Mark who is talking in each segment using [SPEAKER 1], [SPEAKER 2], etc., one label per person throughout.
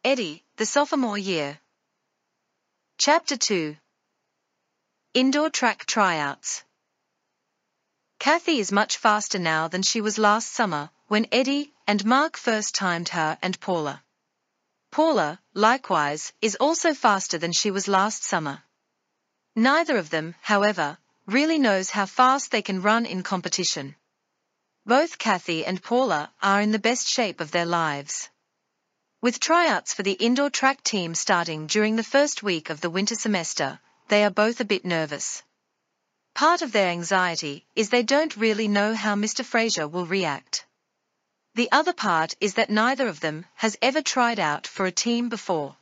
[SPEAKER 1] Eddie, the sophomore year. Chapter 2. Indoor track tryouts. Kathy is much faster now than she was last summer, when Eddie and Mark first timed her and Paula. Paula, likewise, is also faster than she was last summer. Neither of them, however, really knows how fast they can run in competition. Both Kathy and Paula are in the best shape of their lives. With tryouts for the indoor track team starting during the first week of the winter semester, they are both a bit nervous. Part of their anxiety is they don't really know how Mr. Fraser will react. The other part is that neither of them has ever tried out for a team before.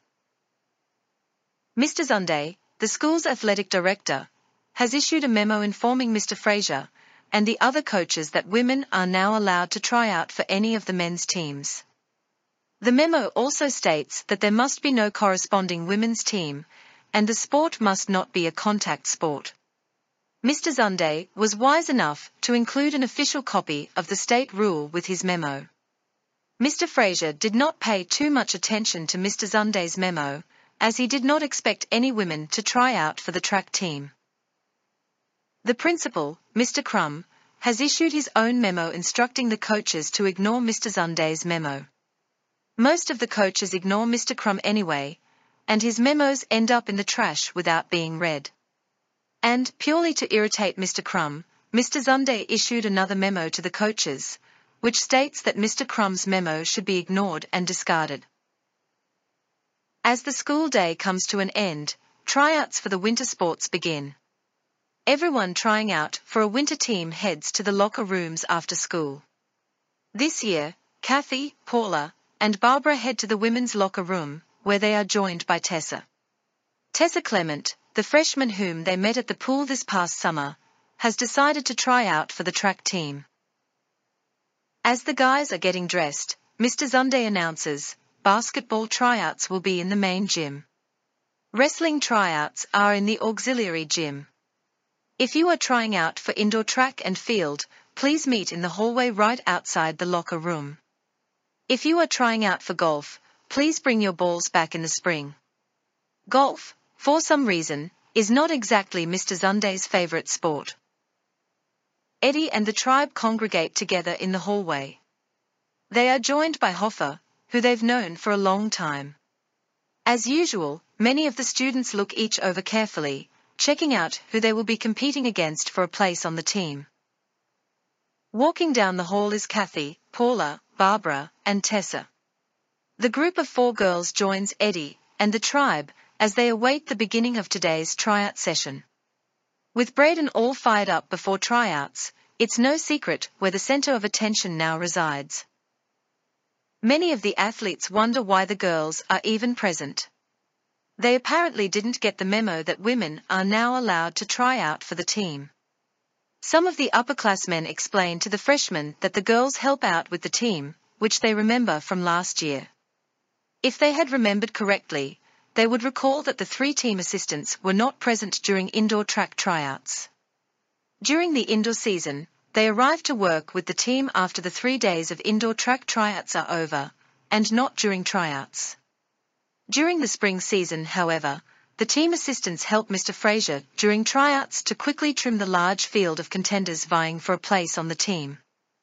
[SPEAKER 1] Mr. Zunday, the school's athletic director, has issued a memo informing Mr. Fraser and the other coaches that women are now allowed to try out for any of the men's teams. The memo also states that there must be no corresponding women's team, and the sport must not be a contact sport. Mr. Zunday was wise enough to include an official copy of the state rule with his memo. Mr. Fraser did not pay too much attention to Mr. Zunday's memo, as he did not expect any women to try out for the track team. The principal, Mr. Crum, has issued his own memo instructing the coaches to ignore Mr. Zunday's memo. Most of the coaches ignore Mr. Crum anyway, and his memos end up in the trash without being read. And, purely to irritate Mr. Crum, Mr. Zunday issued another memo to the coaches, which states that Mr. Crum's memo should be ignored and discarded. As the school day comes to an end, tryouts for the winter sports begin. Everyone trying out for a winter team heads to the locker rooms after school. This year, Kathy, Paula, and Barbara head to the women's locker room, where they are joined by Tessa. Tessa Clement, the freshman whom they met at the pool this past summer, has decided to try out for the track team. As the guys are getting dressed, Mr. Zunday announces, basketball tryouts will be in the main gym. Wrestling tryouts are in the auxiliary gym. If you are trying out for indoor track and field, please meet in the hallway right outside the locker room. If you are trying out for golf, please bring your balls back in the spring. Golf, for some reason, is not exactly Mr. Zunday's favorite sport. Eddie and the tribe congregate together in the hallway. They are joined by Hoffa, who they've known for a long time. As usual, many of the students look each over carefully, checking out who they will be competing against for a place on the team. Walking down the hall is Kathy, Paula, Barbara, and Tessa. The group of 4 girls joins Eddie and the tribe as they await the beginning of today's tryout session. With Braden all fired up before tryouts, it's no secret where the center of attention now resides. Many of the athletes wonder why the girls are even present. They apparently didn't get the memo that women are now allowed to try out for the team. Some of the upperclassmen explain to the freshmen that the girls help out with the team, which they remember from last year. If they had remembered correctly, they would recall that the 3 team assistants were not present during indoor track tryouts. During the indoor season, they arrive to work with the team after the 3 days of indoor track tryouts are over, and not during tryouts. During the spring season, however, the team assistants help Mr. Fraser during tryouts to quickly trim the large field of contenders vying for a place on the team.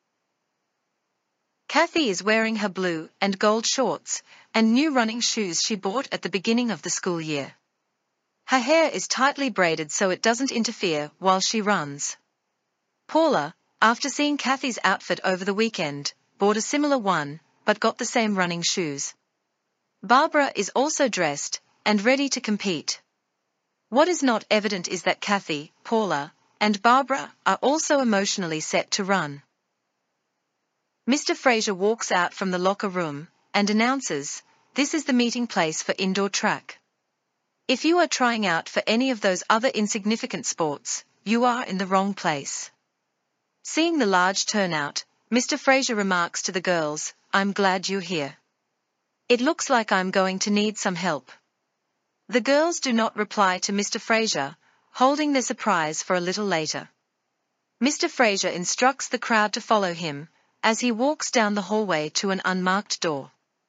[SPEAKER 1] Kathy is wearing her blue and gold shorts and new running shoes she bought at the beginning of the school year. Her hair is tightly braided so it doesn't interfere while she runs. Paula, after seeing Kathy's outfit over the weekend, bought a similar one, but got the same running shoes. Barbara is also dressed and ready to compete. What is not evident is that Kathy, Paula, and Barbara are also emotionally set to run. Mr. Fraser walks out from the locker room and announces, "This is the meeting place for indoor track. If you are trying out for any of those other insignificant sports, you are in the wrong place." Seeing the large turnout, Mr. Fraser remarks to the girls, "I'm glad you're here. It looks like I'm going to need some help." The girls do not reply to Mr. Fraser, holding their surprise for a little later. Mr. Fraser instructs the crowd to follow him, as he walks down the hallway to an unmarked door.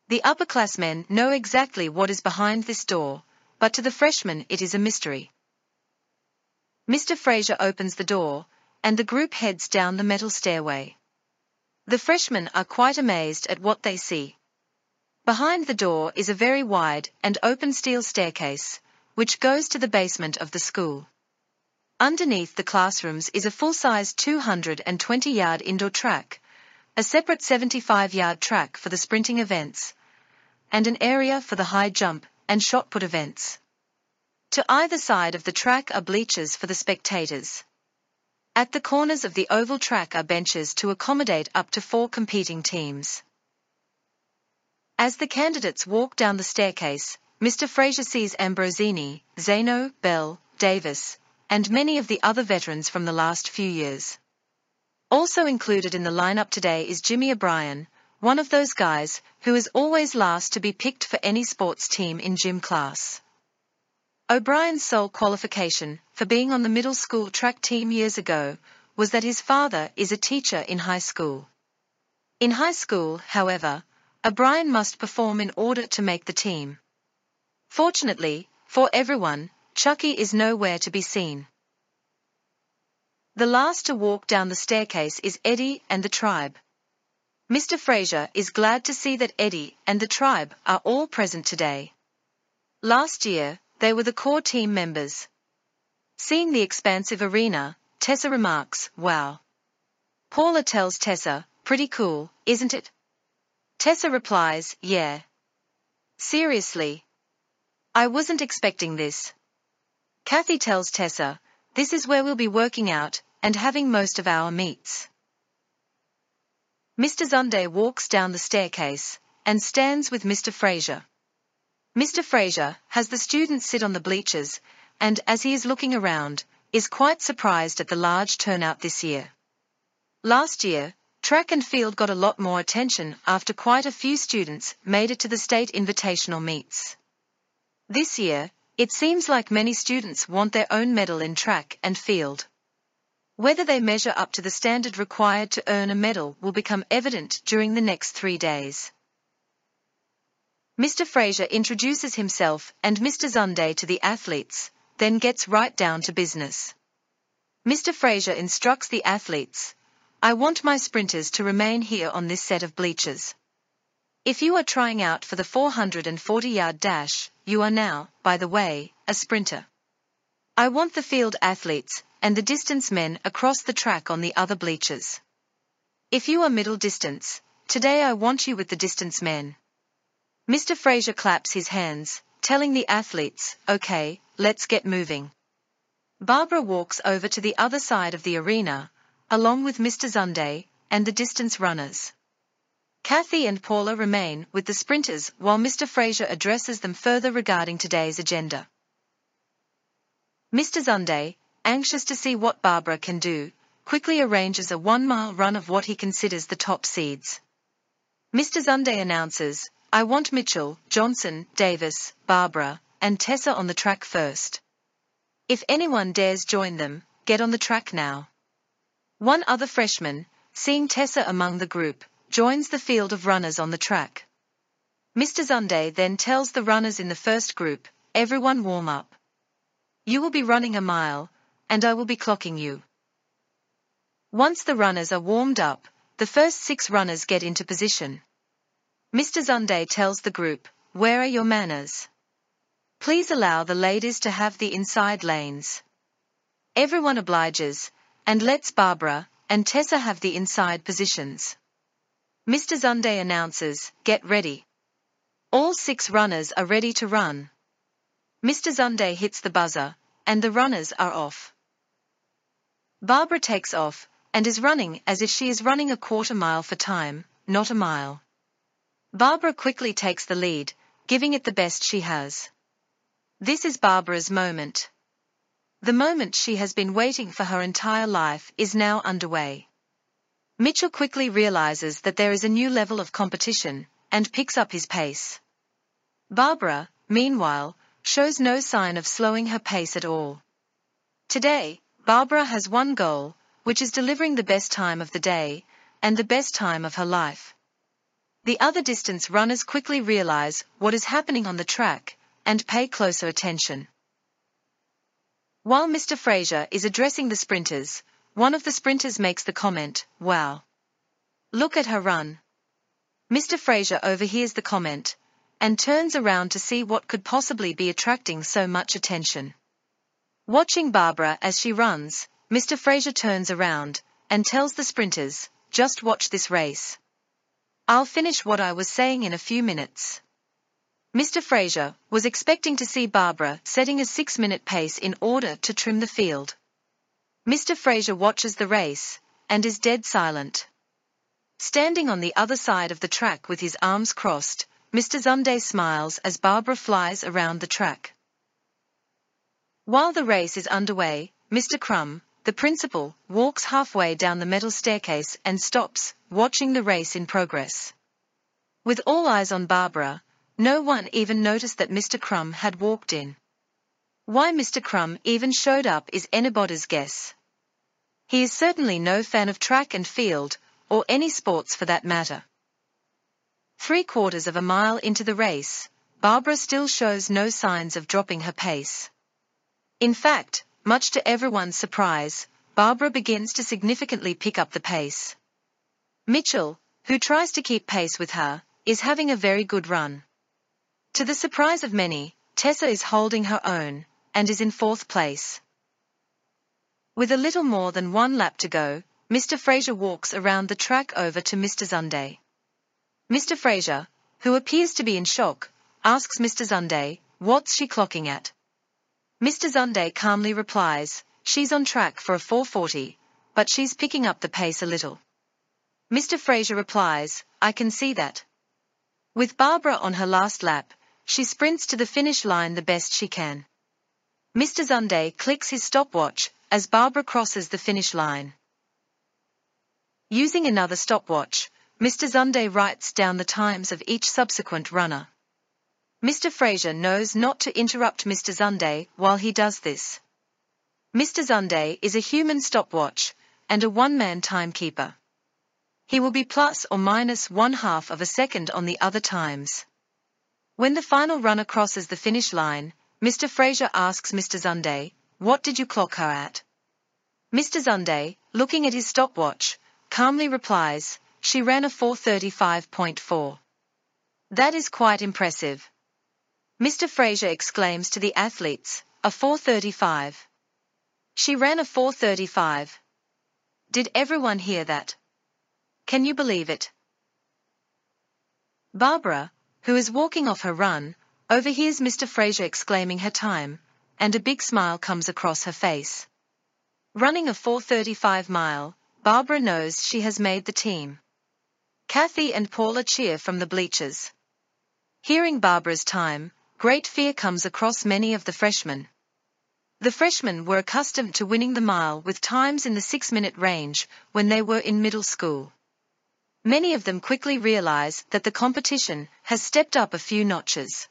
[SPEAKER 1] The upperclassmen know exactly what is behind this door, but to the freshmen it is a mystery. Mr. Fraser opens the door, and the group heads down the metal stairway. The freshmen are quite amazed at what they see. Behind the door is a very wide and open steel staircase, which goes to the basement of the school. Underneath the classrooms is a full-size 220-yard indoor track, a separate 75-yard track for the sprinting events, and an area for the high jump and shot put events. To either side of the track are bleachers for the spectators. At the corners of the oval track are benches to accommodate up to 4 competing teams. As the candidates walk down the staircase, Mr. Fraser sees Ambrosini, Zeno, Bell, Davis, and many of the other veterans from the last few years. Also included in the lineup today is Jimmy O'Brien, one of those guys who is always last to be picked for any sports team in gym class. O'Brien's sole qualification for being on the middle school track team years ago was that his father is a teacher in high school. In high school, however, O'Brien must perform in order to make the team. Fortunately, for everyone, Chucky is nowhere to be seen. The last to walk down the staircase is Eddie and the tribe. Mr. Fraser is glad to see that Eddie and the tribe are all present today. Last year, they were the core team members. Seeing the expansive arena, Tessa remarks, "Wow." Paula tells Tessa, "Pretty cool, isn't it?" Tessa replies, "Yeah. Seriously. I wasn't expecting this." Kathy tells Tessa, "This is where we'll be working out and having most of our meets." Mr. Zunde walks down the staircase and stands with Mr. Fraser. Mr. Fraser has the students sit on the bleachers, and as he is looking around, is quite surprised at the large turnout this year. Last year, track and field got a lot more attention after quite a few students made it to the state invitational meets. This year, it seems like many students want their own medal in track and field. Whether they measure up to the standard required to earn a medal will become evident during the next 3 days. Mr. Fraser introduces himself and Mr. Zunde to the athletes, then gets right down to business. Mr. Fraser instructs the athletes, "I want my sprinters to remain here on this set of bleachers. If you are trying out for the 440-yard dash, you are now, by the way, a sprinter. I want the field athletes and the distance men across the track on the other bleachers. If you are middle distance, today I want you with the distance men." Mr. Fraser claps his hands, telling the athletes, "Okay, let's get moving." Barbara walks over to the other side of the arena, along with Mr. Zunde and the distance runners. Kathy and Paula remain with the sprinters while Mr. Fraser addresses them further regarding today's agenda. Mr. Zunde, anxious to see what Barbara can do, quickly arranges a 1-mile run of what he considers the top seeds. Mr. Zunde announces, "I want Mitchell, Johnson, Davis, Barbara, and Tessa on the track first. If anyone dares join them, get on the track now." One other freshman, seeing Tessa among the group, joins the field of runners on the track. Mr. Zunde then tells the runners in the first group, "Everyone warm up. You will be running a mile, and I will be clocking you." Once the runners are warmed up, the first 6 runners get into position. Mr. Zunde tells the group, "Where are your manners? Please allow the ladies to have the inside lanes." Everyone obliges, and lets Barbara and Tessa have the inside positions. Mr. Zunde announces, "Get ready." All 6 runners are ready to run. Mr. Zunde hits the buzzer, and the runners are off. Barbara takes off, and is running as if she is running a quarter mile for time, not a mile. Barbara quickly takes the lead, giving it the best she has. This is Barbara's moment. The moment she has been waiting for her entire life is now underway. Mitchell quickly realizes that there is a new level of competition, and picks up his pace. Barbara, meanwhile, shows no sign of slowing her pace at all. Today, Barbara has one goal, which is delivering the best time of the day, and the best time of her life. The other distance runners quickly realize what is happening on the track and pay closer attention. While Mr. Fraser is addressing the sprinters, one of the sprinters makes the comment, "Wow. Look at her run." Mr. Fraser overhears the comment and turns around to see what could possibly be attracting so much attention. Watching Barbara as she runs, Mr. Fraser turns around and tells the sprinters, "Just watch this race. I'll finish what I was saying in a few minutes." Mr. Fraser was expecting to see Barbara setting a 6-minute pace in order to trim the field. Mr. Fraser watches the race and is dead silent. Standing on the other side of the track with his arms crossed, Mr. Zunde smiles as Barbara flies around the track. While the race is underway, Mr. Crumb, the principal, walks halfway down the metal staircase and stops, watching the race in progress. With all eyes on Barbara, no one even noticed that Mr. Crumb had walked in. Why Mr. Crumb even showed up is anybody's guess. He is certainly no fan of track and field, or any sports for that matter. 3/4 of a mile into the race, Barbara still shows no signs of dropping her pace. In fact, much to everyone's surprise, Barbara begins to significantly pick up the pace. Mitchell, who tries to keep pace with her, is having a very good run. To the surprise of many, Tessa is holding her own, and is in 4th place. With a little more than 1 lap to go, Mr. Fraser walks around the track over to Mr. Zunde. Mr. Fraser, who appears to be in shock, asks Mr. Zunde, "What's she clocking at?" Mr. Zunde calmly replies, "She's on track for a 4:40, but she's picking up the pace a little." Mr. Fraser replies, "I can see that." With Barbara on her last lap, she sprints to the finish line the best she can. Mr. Zunde clicks his stopwatch as Barbara crosses the finish line. Using another stopwatch, Mr. Zunde writes down the times of each subsequent runner. Mr. Fraser knows not to interrupt Mr. Zunde while he does this. Mr. Zunde is a human stopwatch and a one-man timekeeper. He will be plus or minus 1/2 of a second on the other times. When the final runner crosses the finish line, Mr. Fraser asks Mr. Zunde, "What did you clock her at?" Mr. Zunde, looking at his stopwatch, calmly replies, "She ran a 4:35.4. That is quite impressive." Mr. Fraser exclaims to the athletes, "A 4:35. She ran a 4:35. Did everyone hear that? Can you believe it?" Barbara, who is walking off her run, overhears Mr. Fraser exclaiming her time, and a big smile comes across her face. Running a 4:35 mile, Barbara knows she has made the team. Kathy and Paula cheer from the bleachers. Hearing Barbara's time, great fear comes across many of the freshmen. The freshmen were accustomed to winning the mile with times in the 6-minute range when they were in middle school. Many of them quickly realize that the competition has stepped up a few notches.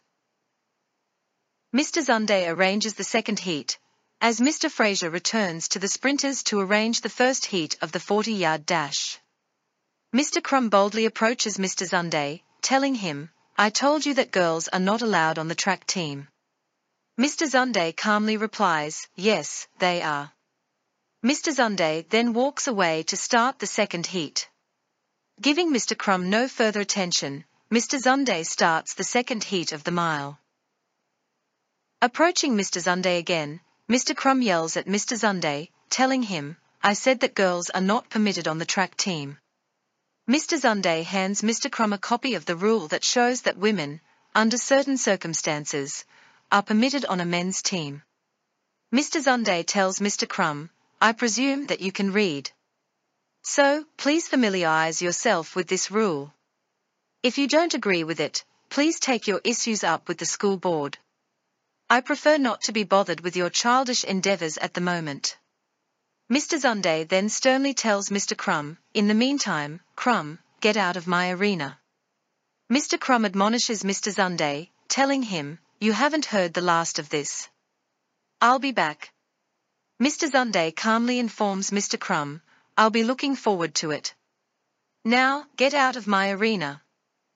[SPEAKER 1] Mr. Zunde arranges the second heat, as Mr. Fraser returns to the sprinters to arrange the first heat of the 40-yard dash. Mr. Crumb boldly approaches Mr. Zunde, telling him, "I told you that girls are not allowed on the track team." Mr. Zunde calmly replies, "Yes, they are." Mr. Zunde then walks away to start the second heat. Giving Mr. Crumb no further attention, Mr. Zunde starts the second heat of the mile. Approaching Mr. Zunde again, Mr. Crumb yells at Mr. Zunde, telling him, "I said that girls are not permitted on the track team." Mr. Zunde hands Mr. Crumb a copy of the rule that shows that women, under certain circumstances, are permitted on a men's team. Mr. Zunde tells Mr. Crumb, "I presume that you can read. So, please familiarize yourself with this rule. If you don't agree with it, please take your issues up with the school board. I prefer not to be bothered with your childish endeavors at the moment." Mr. Zunde then sternly tells Mr. Crumb, "In the meantime, Crumb, get out of my arena." Mr. Crumb admonishes Mr. Zunde, telling him, "You haven't heard the last of this. I'll be back." Mr. Zunde calmly informs Mr. Crumb, "I'll be looking forward to it. Now, get out of my arena."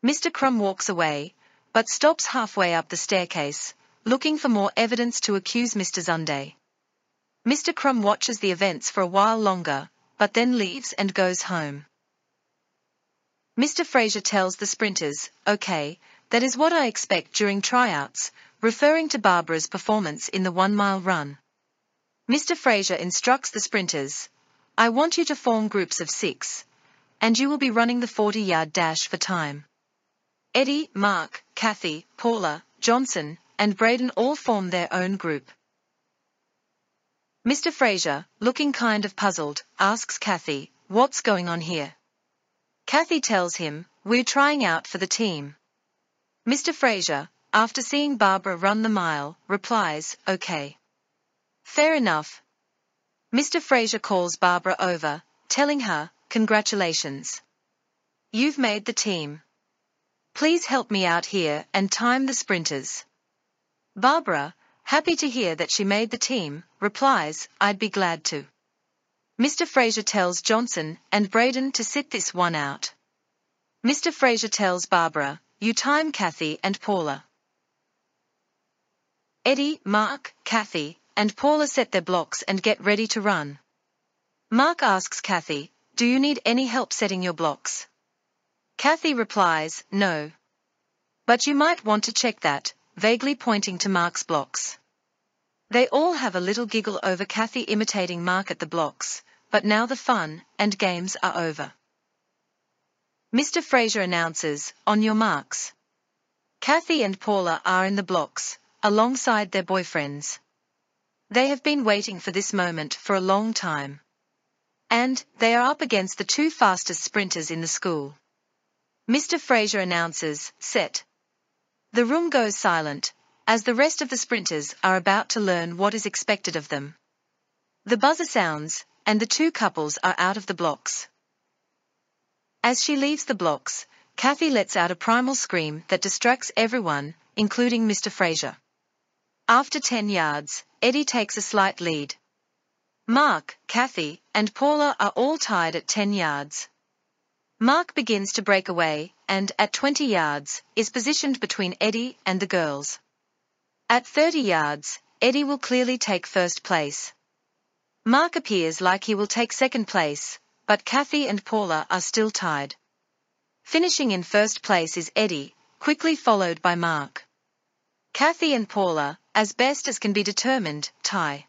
[SPEAKER 1] Mr. Crumb walks away, but stops halfway up the staircase, looking for more evidence to accuse Mr. Sunday. Mr. Crumb watches the events for a while longer, but then leaves and goes home. Mr. Fraser tells the sprinters, "Okay, that is what I expect during tryouts," referring to Barbara's performance in the 1-mile run. Mr. Fraser instructs the sprinters, "I want you to form groups of 6, and you will be running the 40-yard dash for time." Eddie, Mark, Kathy, Paula, Johnson, and Braden all form their own group. Mr. Fraser, looking kind of puzzled, asks Kathy, "What's going on here?" Kathy tells him, "We're trying out for the team." Mr. Fraser, after seeing Barbara run the mile, replies, "Okay. Fair enough." Mr. Fraser calls Barbara over, telling her, "Congratulations. You've made the team. Please help me out here and time the sprinters." Barbara, happy to hear that she made the team, replies, "I'd be glad to." Mr. Fraser tells Johnson and Braden to sit this one out. Mr. Fraser tells Barbara, "You time Kathy and Paula." Eddie, Mark, Kathy, and Paula set their blocks and get ready to run. Mark asks Kathy, "Do you need any help setting your blocks?" Kathy replies, "No. But you might want to check that," vaguely pointing to Mark's blocks. They all have a little giggle over Kathy imitating Mark at the blocks, but now the fun and games are over. Mr. Fraser announces, "On your marks." Kathy and Paula are in the blocks, alongside their boyfriends. They have been waiting for this moment for a long time. And they are up against the 2 fastest sprinters in the school. Mr. Fraser announces, "Set." The room goes silent, as the rest of the sprinters are about to learn what is expected of them. The buzzer sounds, and the 2 couples are out of the blocks. As she leaves the blocks, Kathy lets out a primal scream that distracts everyone, including Mr. Fraser. After 10 yards, Eddie takes a slight lead. Mark, Kathy, and Paula are all tied at 10 yards. Mark begins to break away, and, at 20 yards, is positioned between Eddie and the girls. At 30 yards, Eddie will clearly take first place. Mark appears like he will take second place, but Kathy and Paula are still tied. Finishing in first place is Eddie, quickly followed by Mark. Kathy and Paula, as best as can be determined, tie.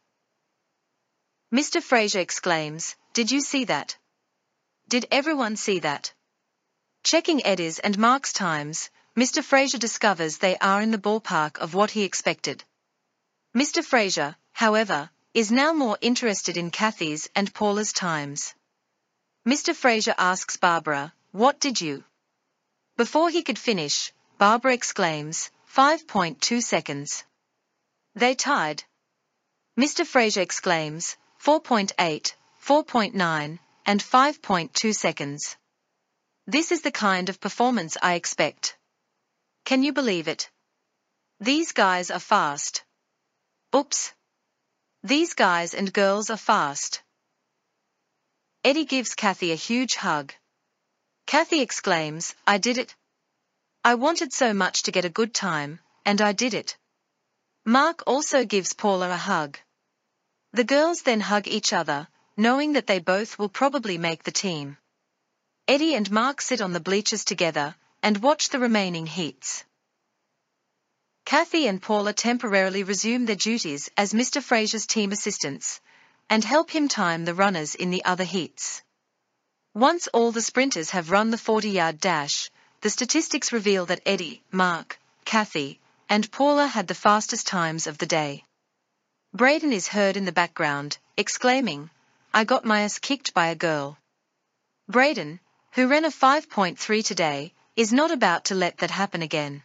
[SPEAKER 1] Mr. Fraser exclaims, "Did you see that? Did everyone see that?" Checking Eddie's and Mark's times, Mr. Fraser discovers they are in the ballpark of what he expected. Mr. Fraser, however, is now more interested in Kathy's and Paula's times. Mr. Fraser asks Barbara, "What did you?" Before he could finish, Barbara exclaims, 5.2 seconds. They tied. Mr. Fraser exclaims, 4.8, 4.9, and 5.2 seconds. This is the kind of performance I expect. Can you believe it? These guys are fast. Oops. These guys and girls are fast. Eddie gives Kathy a huge hug. Kathy exclaims, "I did it. I wanted so much to get a good time, and I did it." Mark also gives Paula a hug. The girls then hug each other, knowing that they both will probably make the team. Eddie and Mark sit on the bleachers together and watch the remaining heats. Kathy and Paula temporarily resume their duties as Mr. Fraser's team assistants, and help him time the runners in the other heats. Once all the sprinters have run the 40-yard dash, the statistics reveal that Eddie, Mark, Kathy, and Paula had the fastest times of the day. Braden is heard in the background, exclaiming, "I got my ass kicked by a girl." Braden, who ran a 5.3 today, is not about to let that happen again.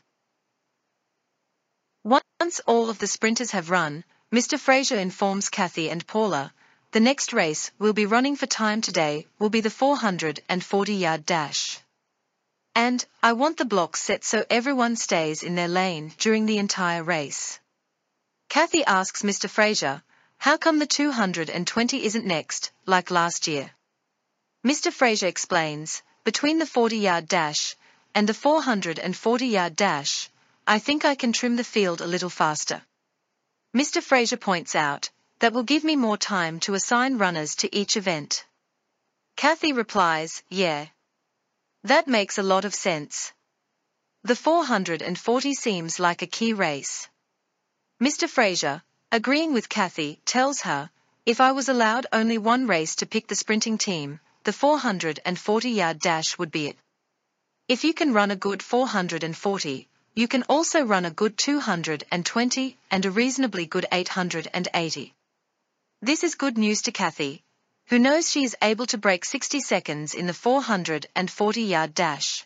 [SPEAKER 1] Once all of the sprinters have run, Mr. Fraser informs Kathy and Paula, the next race we'll be running for time today will be the 440-yard dash. And, I want the blocks set so everyone stays in their lane during the entire race. Kathy asks Mr. Fraser, "How come the 220 isn't next, like last year?" Mr. Fraser explains, "Between the 40-yard dash and the 440-yard dash, I think I can trim the field a little faster. Mr. Fraser points out, that will give me more time to assign runners to each event. Kathy replies, yeah. That makes a lot of sense. The 440 seems like a key race. Mr. Fraser, agreeing with Kathy, tells her, if I was allowed only one race to pick the sprinting team, the 440-yard dash would be it. If you can run a good 440, you can also run a good 220 and a reasonably good 880. This is good news to Kathy, who knows she is able to break 60 seconds in the 440-yard dash.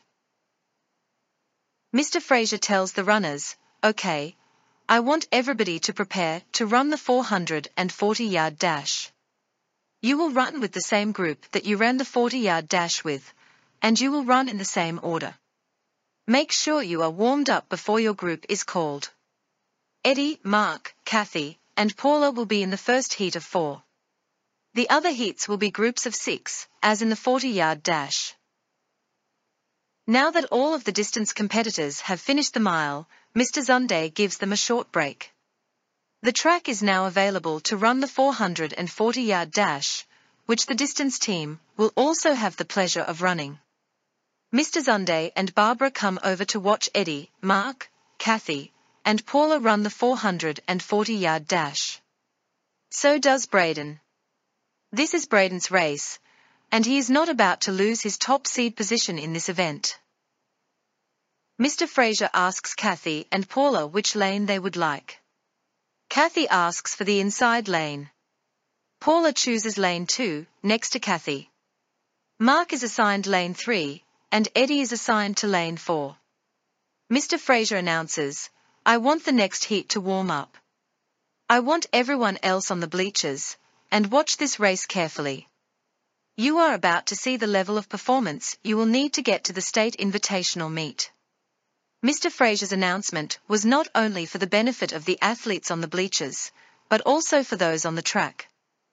[SPEAKER 1] Mr. Fraser tells the runners, okay, I want everybody to prepare to run the 440-yard dash. You will run with the same group that you ran the 40-yard dash with, and you will run in the same order. Make sure you are warmed up before your group is called. Eddie, Mark, Kathy, and Paula will be in the first heat of 4. The other heats will be groups of 6, as in the 40-yard dash. Now that all of the distance competitors have finished the mile, Mr. Zunde gives them a short break. The track is now available to run the 440-yard dash, which the distance team will also have the pleasure of running. Mr. Zunde and Barbara come over to watch Eddie, Mark, Kathy, and Paula run the 440-yard dash. So does Braden. This is Braden's race, and he is not about to lose his top seed position in this event. Mr. Fraser asks Kathy and Paula which lane they would like. Kathy asks for the inside lane. Paula chooses lane 2, next to Kathy. Mark is assigned lane 3, and Eddie is assigned to lane 4. Mr. Fraser announces, I want the next heat to warm up. I want everyone else on the bleachers, and watch this race carefully. You are about to see the level of performance you will need to get to the state invitational meet. Mr. Fraser's announcement was not only for the benefit of the athletes on the bleachers, but also for those on the track.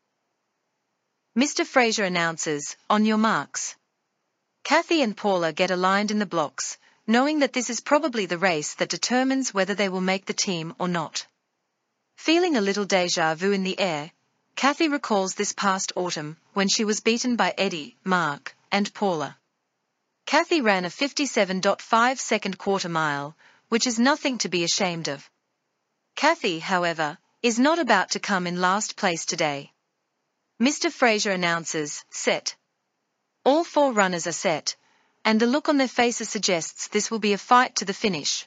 [SPEAKER 1] Mr. Fraser announces, on your marks. Kathy and Paula get aligned in the blocks, knowing that this is probably the race that determines whether they will make the team or not. Feeling a little déjà vu in the air, Kathy recalls this past autumn when she was beaten by Eddie, Mark, and Paula. Kathy ran a 57.5-second quarter mile, which is nothing to be ashamed of. Kathy, however, is not about to come in last place today. Mr. Fraser announces, set. All 4 runners are set, and the look on their faces suggests this will be a fight to the finish.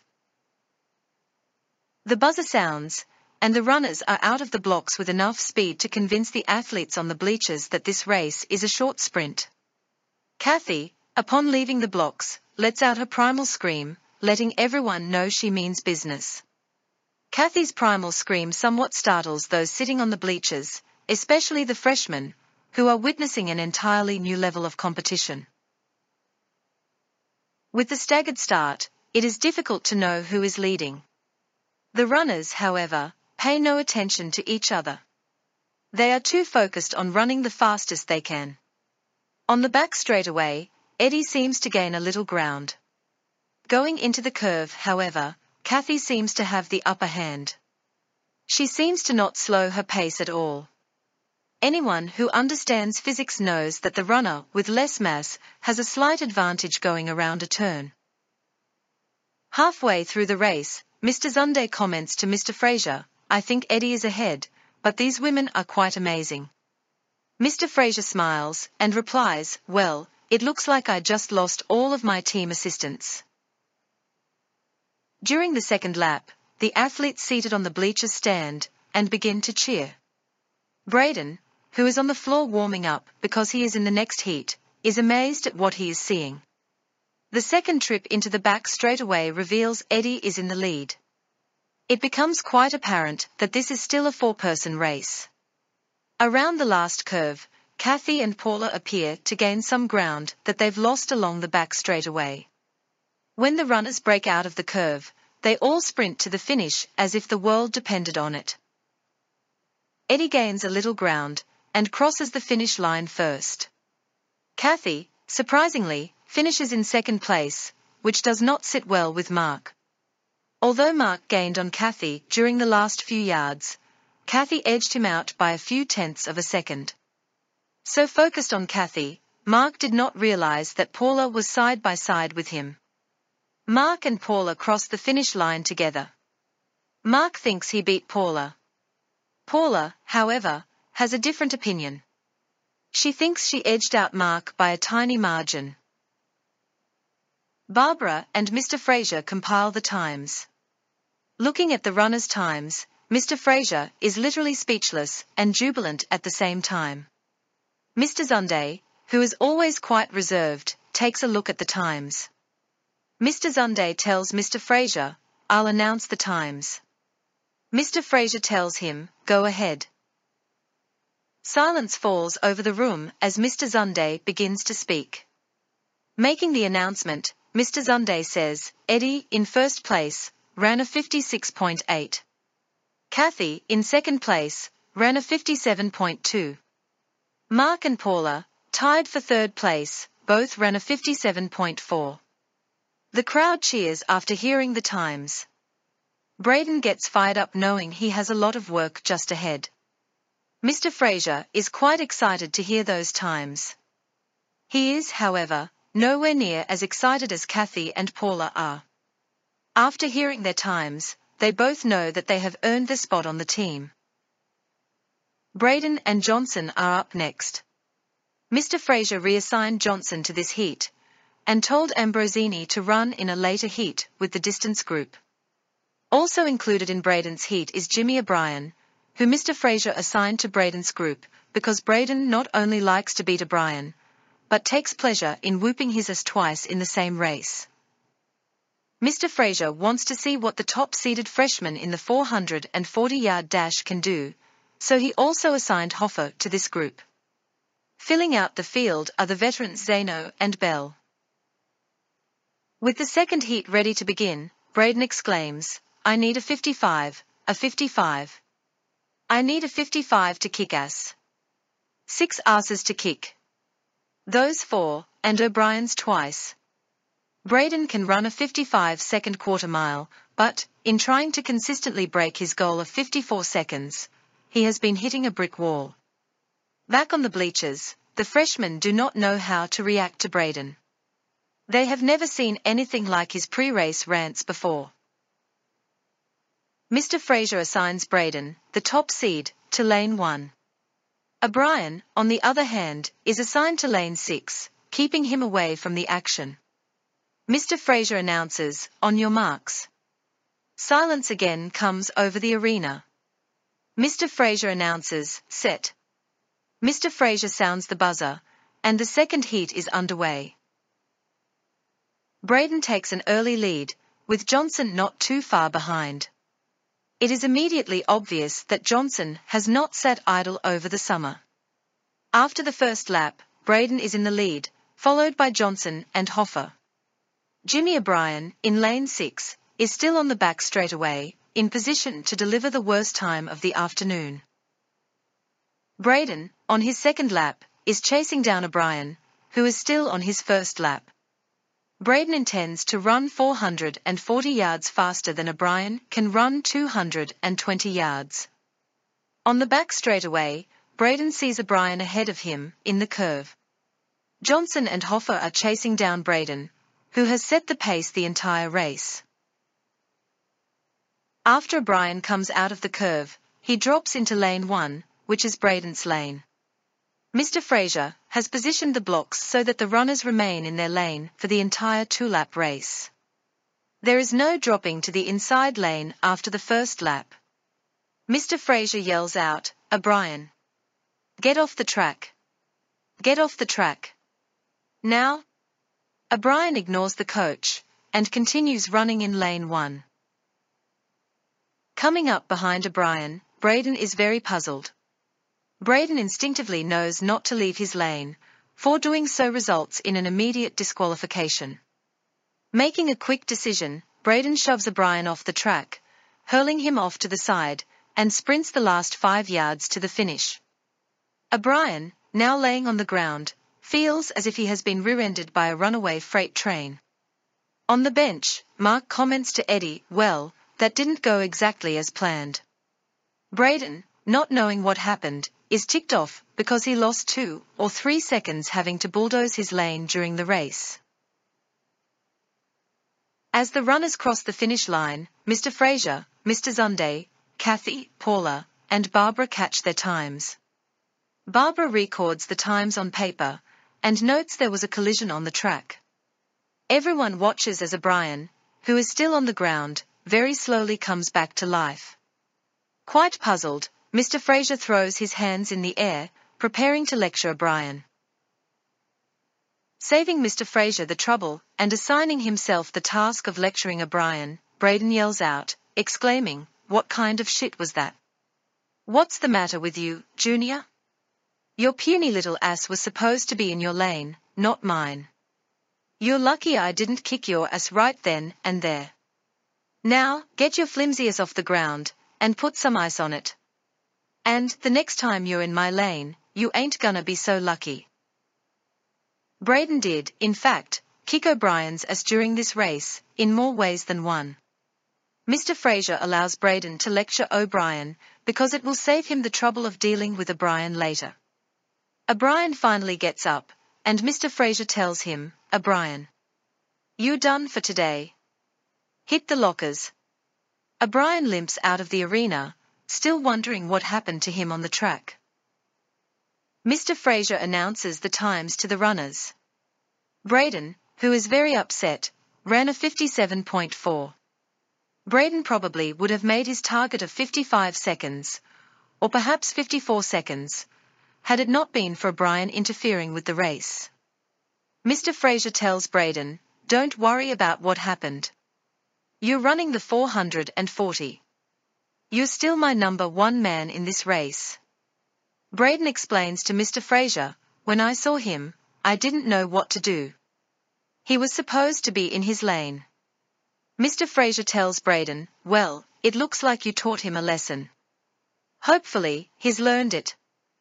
[SPEAKER 1] The buzzer sounds, and the runners are out of the blocks with enough speed to convince the athletes on the bleachers that this race is a short sprint. Kathy, upon leaving the blocks, lets out her primal scream, letting everyone know she means business. Kathy's primal scream somewhat startles those sitting on the bleachers, especially the freshmen, who are witnessing an entirely new level of competition. With the staggered start, it is difficult to know who is leading. The runners, however, pay no attention to each other. They are too focused on running the fastest they can. On the back straightaway, Eddie seems to gain a little ground. Going into the curve, however, Kathy seems to have the upper hand. She seems to not slow her pace at all. Anyone who understands physics knows that the runner with less mass has a slight advantage going around a turn. Halfway through the race, Mr. Zunde comments to Mr. Fraser, I think Eddie is ahead, but these women are quite amazing. Mr. Fraser smiles and replies, well, it looks like I just lost all of my team assistants. During the second lap, the athletes seated on the bleachers stand and begin to cheer. Braden, who is on the floor warming up because he is in the next heat, is amazed at what he is seeing. The second trip into the back straightaway reveals Eddie is in the lead. It becomes quite apparent that this is still a 4-person race. Around the last curve, Kathy and Paula appear to gain some ground that they've lost along the back straightaway. When the runners break out of the curve, they all sprint to the finish as if the world depended on it. Eddie gains a little ground and crosses the finish line first. Kathy, surprisingly, finishes in second place, which does not sit well with Mark. Although Mark gained on Kathy during the last few yards, Kathy edged him out by a few tenths of a second. So focused on Kathy, Mark did not realize that Paula was side by side with him. Mark and Paula crossed the finish line together. Mark thinks he beat Paula. Paula, however, has a different opinion. She thinks she edged out Mark by a tiny margin. Barbara and Mr. Fraser compile the times. Looking at the runners' times, Mr. Fraser is literally speechless and jubilant at the same time. Mr. Zunde, who is always quite reserved, takes a look at the times. Mr. Zunde tells Mr. Fraser, "I'll announce the times." Mr. Fraser tells him, "Go ahead." Silence falls over the room as Mr. Zunde begins to speak. Making the announcement, Mr. Zunde says, "Eddie, in first place, ran a 56.8. Kathy, in second place, ran a 57.2. Mark and Paula, tied for third place, both ran a 57.4. The crowd cheers after hearing the times. Braden gets fired up knowing he has a lot of work just ahead. Mr. Fraser is quite excited to hear those times. He is, however, nowhere near as excited as Kathy and Paula are. After hearing their times, they both know that they have earned the spot on the team. Braden and Johnson are up next. Mr. Fraser reassigned Johnson to this heat, and told Ambrosini to run in a later heat with the distance group. Also included in Braden's heat is Jimmy O'Brien, who Mr. Fraser assigned to Braden's group, because Braden not only likes to beat O'Brien, but takes pleasure in whooping his ass twice in the same race. Mr. Fraser wants to see what the top-seeded freshman in the 440-yard dash can do, so he also assigned Hoffer to this group. Filling out the field are the veterans Zeno and Bell. With the second heat ready to begin, Braden exclaims, "I need a 55, a 55. I need a 55 to kick ass. 6 asses to kick. Those 4, and O'Brien's twice." Braden can run a 55-second quarter mile, but, in trying to consistently break his goal of 54 seconds, he has been hitting a brick wall. Back on the bleachers, the freshmen do not know how to react to Braden. They have never seen anything like his pre-race rants before. Mr. Fraser assigns Braden, the top seed, to lane 1. O'Brien, on the other hand, is assigned to lane 6, keeping him away from the action. Mr. Fraser announces, "On your marks." Silence again comes over the arena. Mr. Fraser announces, "Set." Mr. Fraser sounds the buzzer, and the second heat is underway. Braden takes an early lead, with Johnson not too far behind. It is immediately obvious that Johnson has not sat idle over the summer. After the first lap, Braden is in the lead, followed by Johnson and Hoffer. Jimmy O'Brien, in lane 6, is still on the back straightaway, in position to deliver the worst time of the afternoon. Braden, on his second lap, is chasing down O'Brien, who is still on his first lap. Braden intends to run 440 yards faster than O'Brien can run 220 yards. On the back straightaway, Braden sees O'Brien ahead of him, in the curve. Johnson and Hoffer are chasing down Braden, who has set the pace the entire race. After O'Brien comes out of the curve, he drops into lane 1, which is Braden's lane. Mr. Fraser has positioned the blocks so that the runners remain in their lane for the entire 2-lap race. There is no dropping to the inside lane after the first lap. Mr. Fraser yells out, "O'Brien! Get off the track! Get off the track! Now!" O'Brien ignores the coach, and continues running in lane 1. Coming up behind O'Brien, Braden is very puzzled. Braden instinctively knows not to leave his lane, for doing so results in an immediate disqualification. Making a quick decision, Braden shoves O'Brien off the track, hurling him off to the side, and sprints the last 5 yards to the finish. O'Brien, now laying on the ground, feels as if he has been rear-ended by a runaway freight train. On the bench, Mark comments to Eddie, "Well, that didn't go exactly as planned." Brayden, not knowing what happened, is ticked off because he lost 2 or 3 seconds having to bulldoze his lane during the race. As the runners cross the finish line, Mr. Fraser, Mr. Zunde, Kathy, Paula, and Barbara catch their times. Barbara records the times on paper, and notes there was a collision on the track. Everyone watches as O'Brien, who is still on the ground, very slowly comes back to life. Quite puzzled, Mr. Fraser throws his hands in the air, preparing to lecture O'Brien. Saving Mr. Fraser the trouble, and assigning himself the task of lecturing O'Brien, Brayden yells out, exclaiming, "What kind of shit was that? What's the matter with you, Junior? Your puny little ass was supposed to be in your lane, not mine. You're lucky I didn't kick your ass right then and there. Now, get your flimsy ass off the ground, and put some ice on it. And, the next time you're in my lane, you ain't gonna be so lucky." Brayden did, in fact, kick O'Brien's ass during this race, in more ways than one. Mr. Fraser allows Brayden to lecture O'Brien, because it will save him the trouble of dealing with O'Brien later. O'Brien finally gets up, and Mr. Fraser tells him, "O'Brien, you done for today. Hit the lockers." O'Brien limps out of the arena, still wondering what happened to him on the track. Mr. Fraser announces the times to the runners. Brayden, who is very upset, ran a 57.4. Brayden probably would have made his target of 55 seconds, or perhaps 54 seconds, had it not been for O'Brien interfering with the race. Mr. Fraser tells Brayden, "Don't worry about what happened. You're running the 440. You're still my number 1 man in this race." Brayden explains to Mr. Fraser, "When I saw him, I didn't know what to do. He was supposed to be in his lane." Mr. Fraser tells Brayden, "Well, it looks like you taught him a lesson. Hopefully, he's learned it."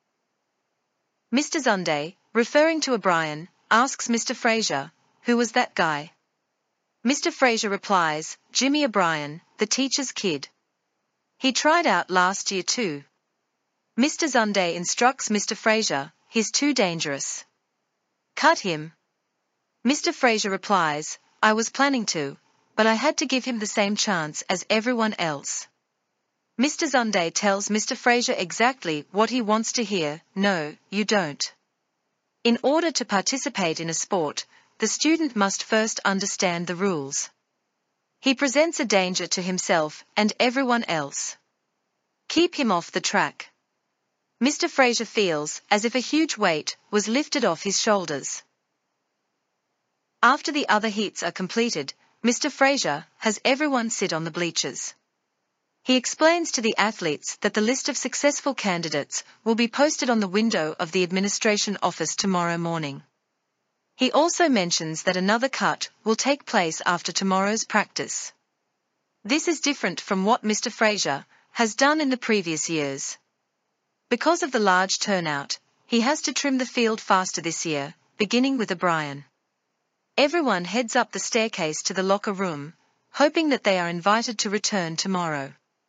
[SPEAKER 1] Mr. Zunde, referring to O'Brien, asks Mr. Fraser, "Who was that guy?" Mr. Fraser replies, "Jimmy O'Brien, the teacher's kid. He tried out last year too." Mr. Zunde instructs Mr. Fraser, "He's too dangerous. Cut him." Mr. Fraser replies, "I was planning to, but I had to give him the same chance as everyone else." Mr. Zunde tells Mr. Fraser exactly what he wants to hear, "No, you don't. In order to participate in a sport, the student must first understand the rules." He presents a danger to himself and everyone else. Keep him off the track. Mr. Fraser feels as if a huge weight was lifted off his shoulders. After the other heats are completed, Mr. Fraser has everyone sit on the bleachers. He explains to the athletes that the list of successful candidates will be posted on the window of the administration office tomorrow morning. He also mentions that another cut will take place after tomorrow's practice. This is different from what Mr. Fraser has done in the previous years. Because of the large turnout, he has to trim the field faster this year, beginning with O'Brien. Everyone heads up the staircase to the locker room, hoping that they are invited to return tomorrow.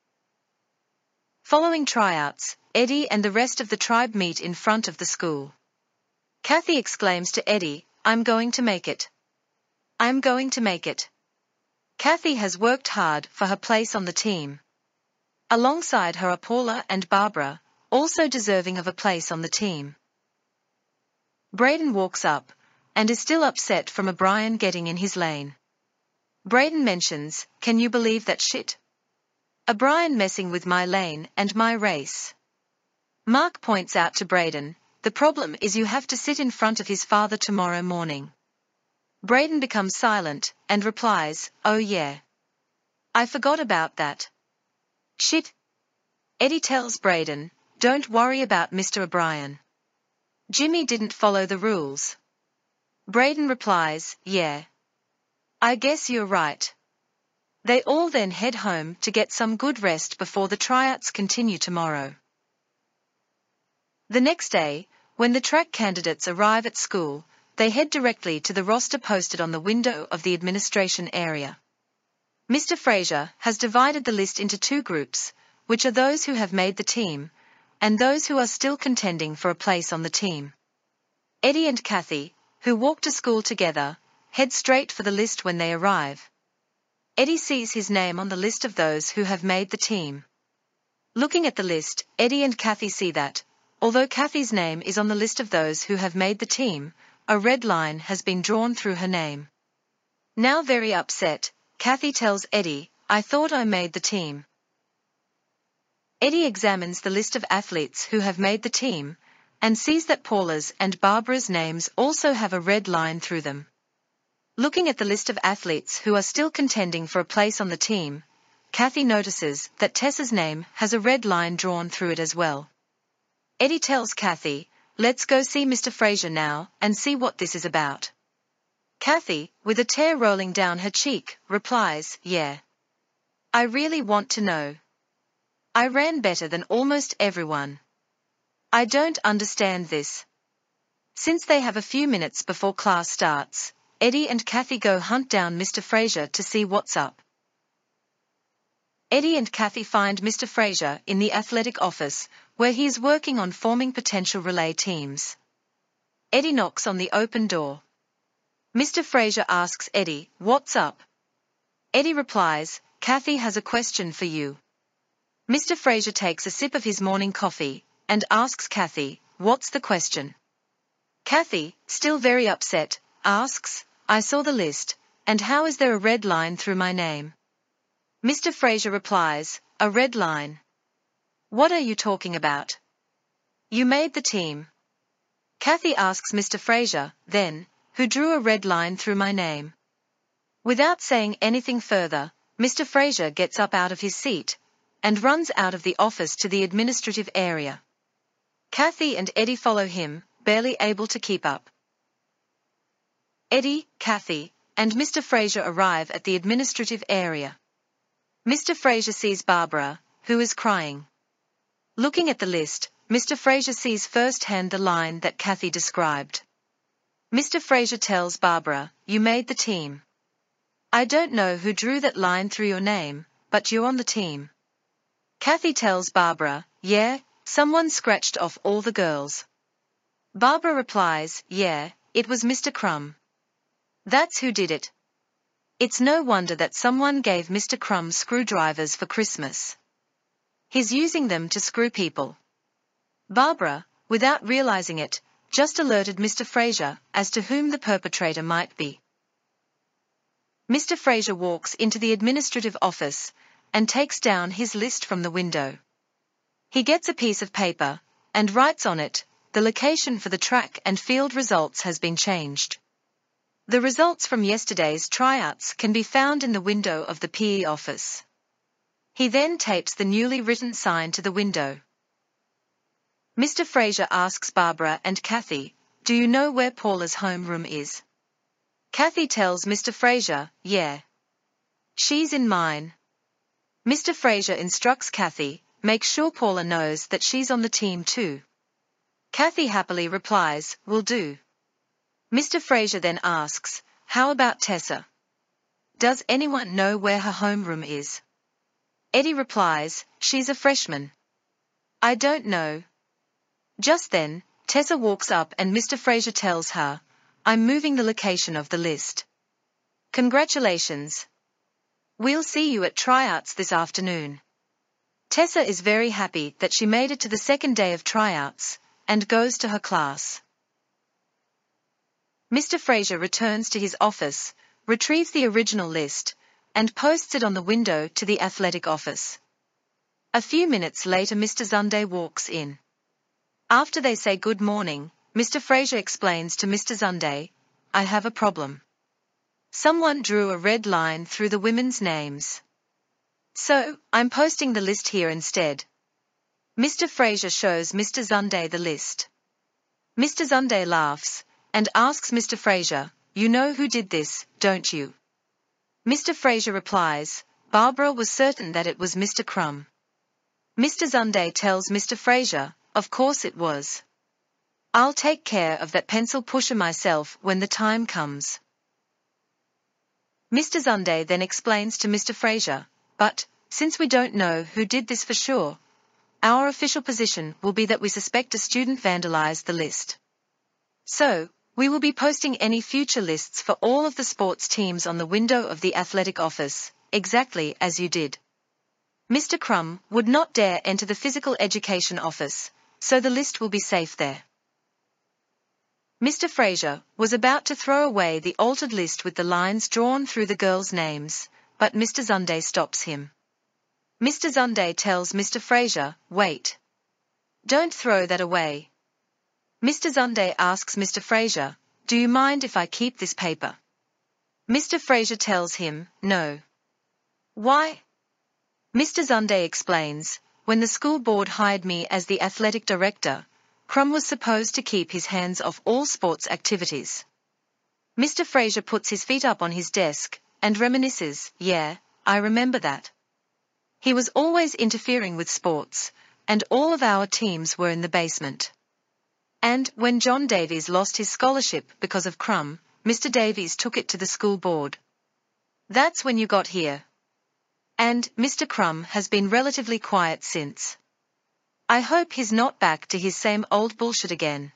[SPEAKER 1] Following tryouts, Eddie and the rest of the tribe meet in front of the school. Kathy exclaims to Eddie, "I'm going to make it. I'm going to make it." Kathy has worked hard for her place on the team. Alongside her are Paula and Barbara, also deserving of a place on the team. Brayden walks up, and is still upset from O'Brien getting in his lane. Brayden mentions, "Can you believe that shit? O'Brien messing with my lane and my race." Mark points out to Brayden, "The problem is you have to sit in front of his father tomorrow morning." Brayden becomes silent, and replies, "Oh yeah. I forgot about that. Shit." Eddie tells Brayden, "Don't worry about Mr. O'Brien. Jimmy didn't follow the rules." Brayden replies, "Yeah. I guess you're right." They all then head home to get some good rest before the tryouts continue tomorrow. The next day, when the track candidates arrive at school, they head directly to the roster posted on the window of the administration area. Mr. Fraser has divided the list into two groups, which are those who have made the team, and those who are still contending for a place on the team. Eddie and Kathy, who walk to school together, head straight for the list when they arrive. Eddie sees his name on the list of those who have made the team. Looking at the list, Eddie and Kathy see that, although Kathy's name is on the list of those who have made the team, a red line has been drawn through her name. Now very upset, Kathy tells Eddie, "I thought I made the team." Eddie examines the list of athletes who have made the team, and sees that Paula's and Barbara's names also have a red line through them. Looking at the list of athletes who are still contending for a place on the team, Kathy notices that Tessa's name has a red line drawn through it as well. Eddie tells Kathy, "Let's go see Mr. Fraser now and see what this is about." Kathy, with a tear rolling down her cheek, replies, "Yeah. I really want to know. I ran better than almost everyone. I don't understand this." Since they have a few minutes before class starts, Eddie and Kathy go hunt down Mr. Fraser to see what's up. Eddie and Kathy find Mr. Fraser in the athletic office, where he is working on forming potential relay teams. Eddie knocks on the open door. Mr. Fraser asks Eddie, "What's up?" Eddie replies, "Kathy has a question for you." Mr. Fraser takes a sip of his morning coffee, and asks Kathy, "What's the question?" Kathy, still very upset, asks, "I saw the list, and how is there a red line through my name?" Mr. Fraser replies, "A red line? What are you talking about? You made the team." Kathy asks Mr. Fraser, then, "Who drew a red line through my name?" Without saying anything further, Mr. Fraser gets up out of his seat, and runs out of the office to the administrative area. Kathy and Eddie follow him, barely able to keep up. Eddie, Kathy, and Mr. Fraser arrive at the administrative area. Mr. Fraser sees Barbara, who is crying. Looking at the list, Mr. Fraser sees firsthand the line that Kathy described. Mr. Fraser tells Barbara, "You made the team. I don't know who drew that line through your name, but you're on the team." Kathy tells Barbara, "Yeah, someone scratched off all the girls." Barbara replies, "Yeah, it was Mr. Crumb. That's who did it. It's no wonder that someone gave Mr. Crumb screwdrivers for Christmas. He's using them to screw people." Barbara, without realizing it, just alerted Mr. Fraser as to whom the perpetrator might be. Mr. Fraser walks into the administrative office and takes down his list from the window. He gets a piece of paper and writes on it, "The location for the track and field results has been changed. The results from yesterday's tryouts can be found in the window of the PE office." He then tapes the newly written sign to the window. Mr. Fraser asks Barbara and Kathy, "Do you know where Paula's homeroom is?" Kathy tells Mr. Fraser, "Yeah. She's in mine." Mr. Fraser instructs Kathy, "Make sure Paula knows that she's on the team too." Kathy happily replies, "Will do." Mr. Fraser then asks, "How about Tessa? Does anyone know where her homeroom is?" Eddie replies, "She's a freshman. I don't know." Just then, Tessa walks up and Mr. Fraser tells her, "I'm moving the location of the list. Congratulations. We'll see you at tryouts this afternoon." Tessa is very happy that she made it to the second day of tryouts, and goes to her class. Mr. Fraser returns to his office, retrieves the original list, and posts it on the window to the athletic office. A few minutes later Mr. Zunde walks in. After they say good morning, Mr. Fraser explains to Mr. Zunde, "I have a problem. Someone drew a red line through the women's names. So, I'm posting the list here instead." Mr. Fraser shows Mr. Zunde the list. Mr. Zunde laughs, and asks Mr. Fraser, "You know who did this, don't you?" Mr. Fraser replies, "Barbara was certain that it was Mr. Crumb." Mr. Zunde tells Mr. Fraser, "Of course it was. I'll take care of that pencil pusher myself when the time comes. Mr. Zunde then explains to Mr. Fraser, but, since we don't know who did this for sure, our official position will be that we suspect a student vandalized the list. So, we will be posting any future lists for all of the sports teams on the window of the athletic office, exactly as you did. Mr. Crum would not dare enter the physical education office, so the list will be safe there. Mr. Fraser was about to throw away the altered list with the lines drawn through the girls' names, but Mr. Zunde stops him. Mr. Zunde tells Mr. Fraser, "Wait. Don't throw that away." Mr. Zunde asks Mr. Fraser, "Do you mind if I keep this paper?" Mr. Fraser tells him, "No." "Why?" Mr. Zunde explains, "When the school board hired me as the athletic director, Crum was supposed to keep his hands off all sports activities." Mr. Fraser puts his feet up on his desk and reminisces, "Yeah, I remember that. He was always interfering with sports, and all of our teams were in the basement. And when John Davies lost his scholarship because of Crum, Mr. Davies took it to the school board. That's when you got here. And Mr. Crum has been relatively quiet since. I hope he's not back to his same old bullshit again."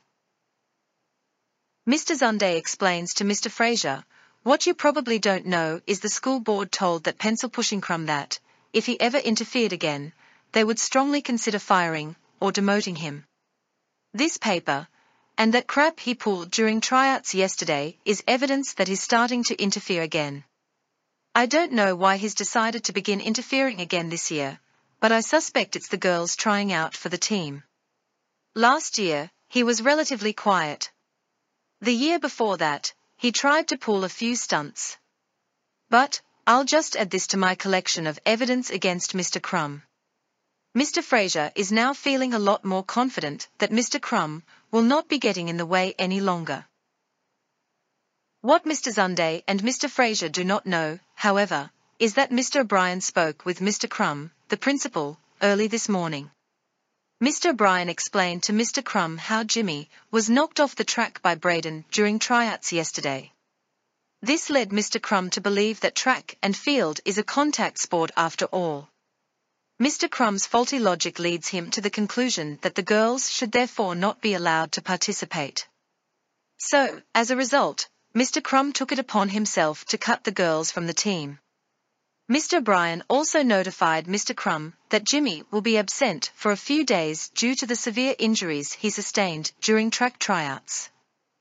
[SPEAKER 1] Mr. Zunde explains to Mr. Fraser, "What you probably don't know is the school board told that pencil-pushing Crum that, if he ever interfered again, they would strongly consider firing or demoting him. This paper, and that crap he pulled during tryouts yesterday, is evidence that he's starting to interfere again. I don't know why he's decided to begin interfering again this year, but I suspect it's the girls trying out for the team. Last year, he was relatively quiet. The year before that, he tried to pull a few stunts. But, I'll just add this to my collection of evidence against Mr. Crum." Mr. Fraser is now feeling a lot more confident that Mr. Crum will not be getting in the way any longer. What Mr. Zunde and Mr. Fraser do not know, however, is that Mr. O'Brien spoke with Mr. Crum, the principal, early this morning. Mr. O'Brien explained to Mr. Crum how Jimmy was knocked off the track by Braden during tryouts yesterday. This led Mr. Crum to believe that track and field is a contact sport after all. Mr. Crum's faulty logic leads him to the conclusion that the girls should therefore not be allowed to participate. So, as a result, Mr. Crum took it upon himself to cut the girls from the team. Mr. O'Brien also notified Mr. Crum that Jimmy will be absent for a few days due to the severe injuries he sustained during track tryouts.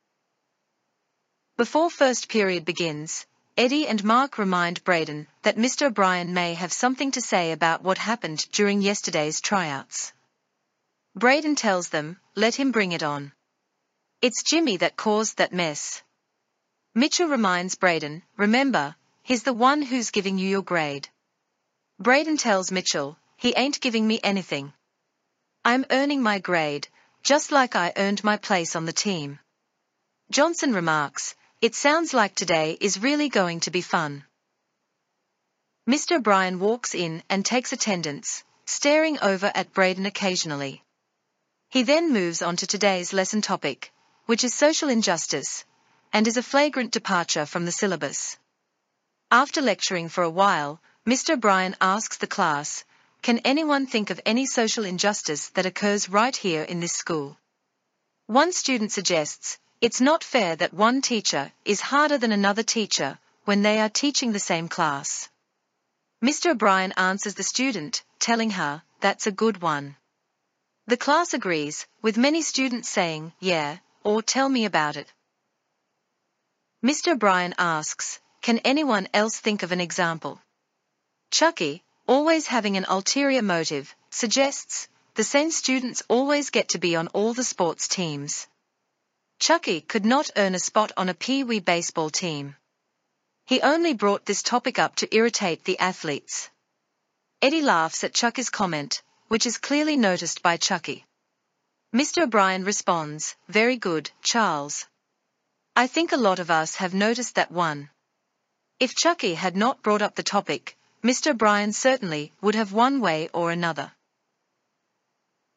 [SPEAKER 1] Before first period begins, Eddie and Mark remind Braden that Mr. O'Brien may have something to say about what happened during yesterday's tryouts. Braden tells them, "Let him bring it on. It's Jimmy that caused that mess." Mitchell reminds Braden, "Remember, he's the one who's giving you your grade." Braden tells Mitchell, "He ain't giving me anything. I'm earning my grade, just like I earned my place on the team." Johnson remarks, "It sounds like today is really going to be fun." Mr. O'Brien walks in and takes attendance, staring over at Braden occasionally. He then moves on to today's lesson topic, which is social injustice, and is a flagrant departure from the syllabus. After lecturing for a while, Mr. O'Brien asks the class, "Can anyone think of any social injustice that occurs right here in this school?" One student suggests, "It's not fair that one teacher is harder than another teacher when they are teaching the same class." Mr. O'Brien answers the student, telling her, "That's a good one." The class agrees, with many students saying, "Yeah," or "Tell me about it." Mr. O'Brien asks, "Can anyone else think of an example?" Chucky, always having an ulterior motive, suggests, "The same students always get to be on all the sports teams." Chucky could not earn a spot on a pee-wee baseball team. He only brought this topic up to irritate the athletes. Eddie laughs at Chucky's comment, which is clearly noticed by Chucky. Mr. O'Brien responds, "Very good, Charles. I think a lot of us have noticed that one." If Chucky had not brought up the topic, Mr. O'Brien certainly would have one way or another.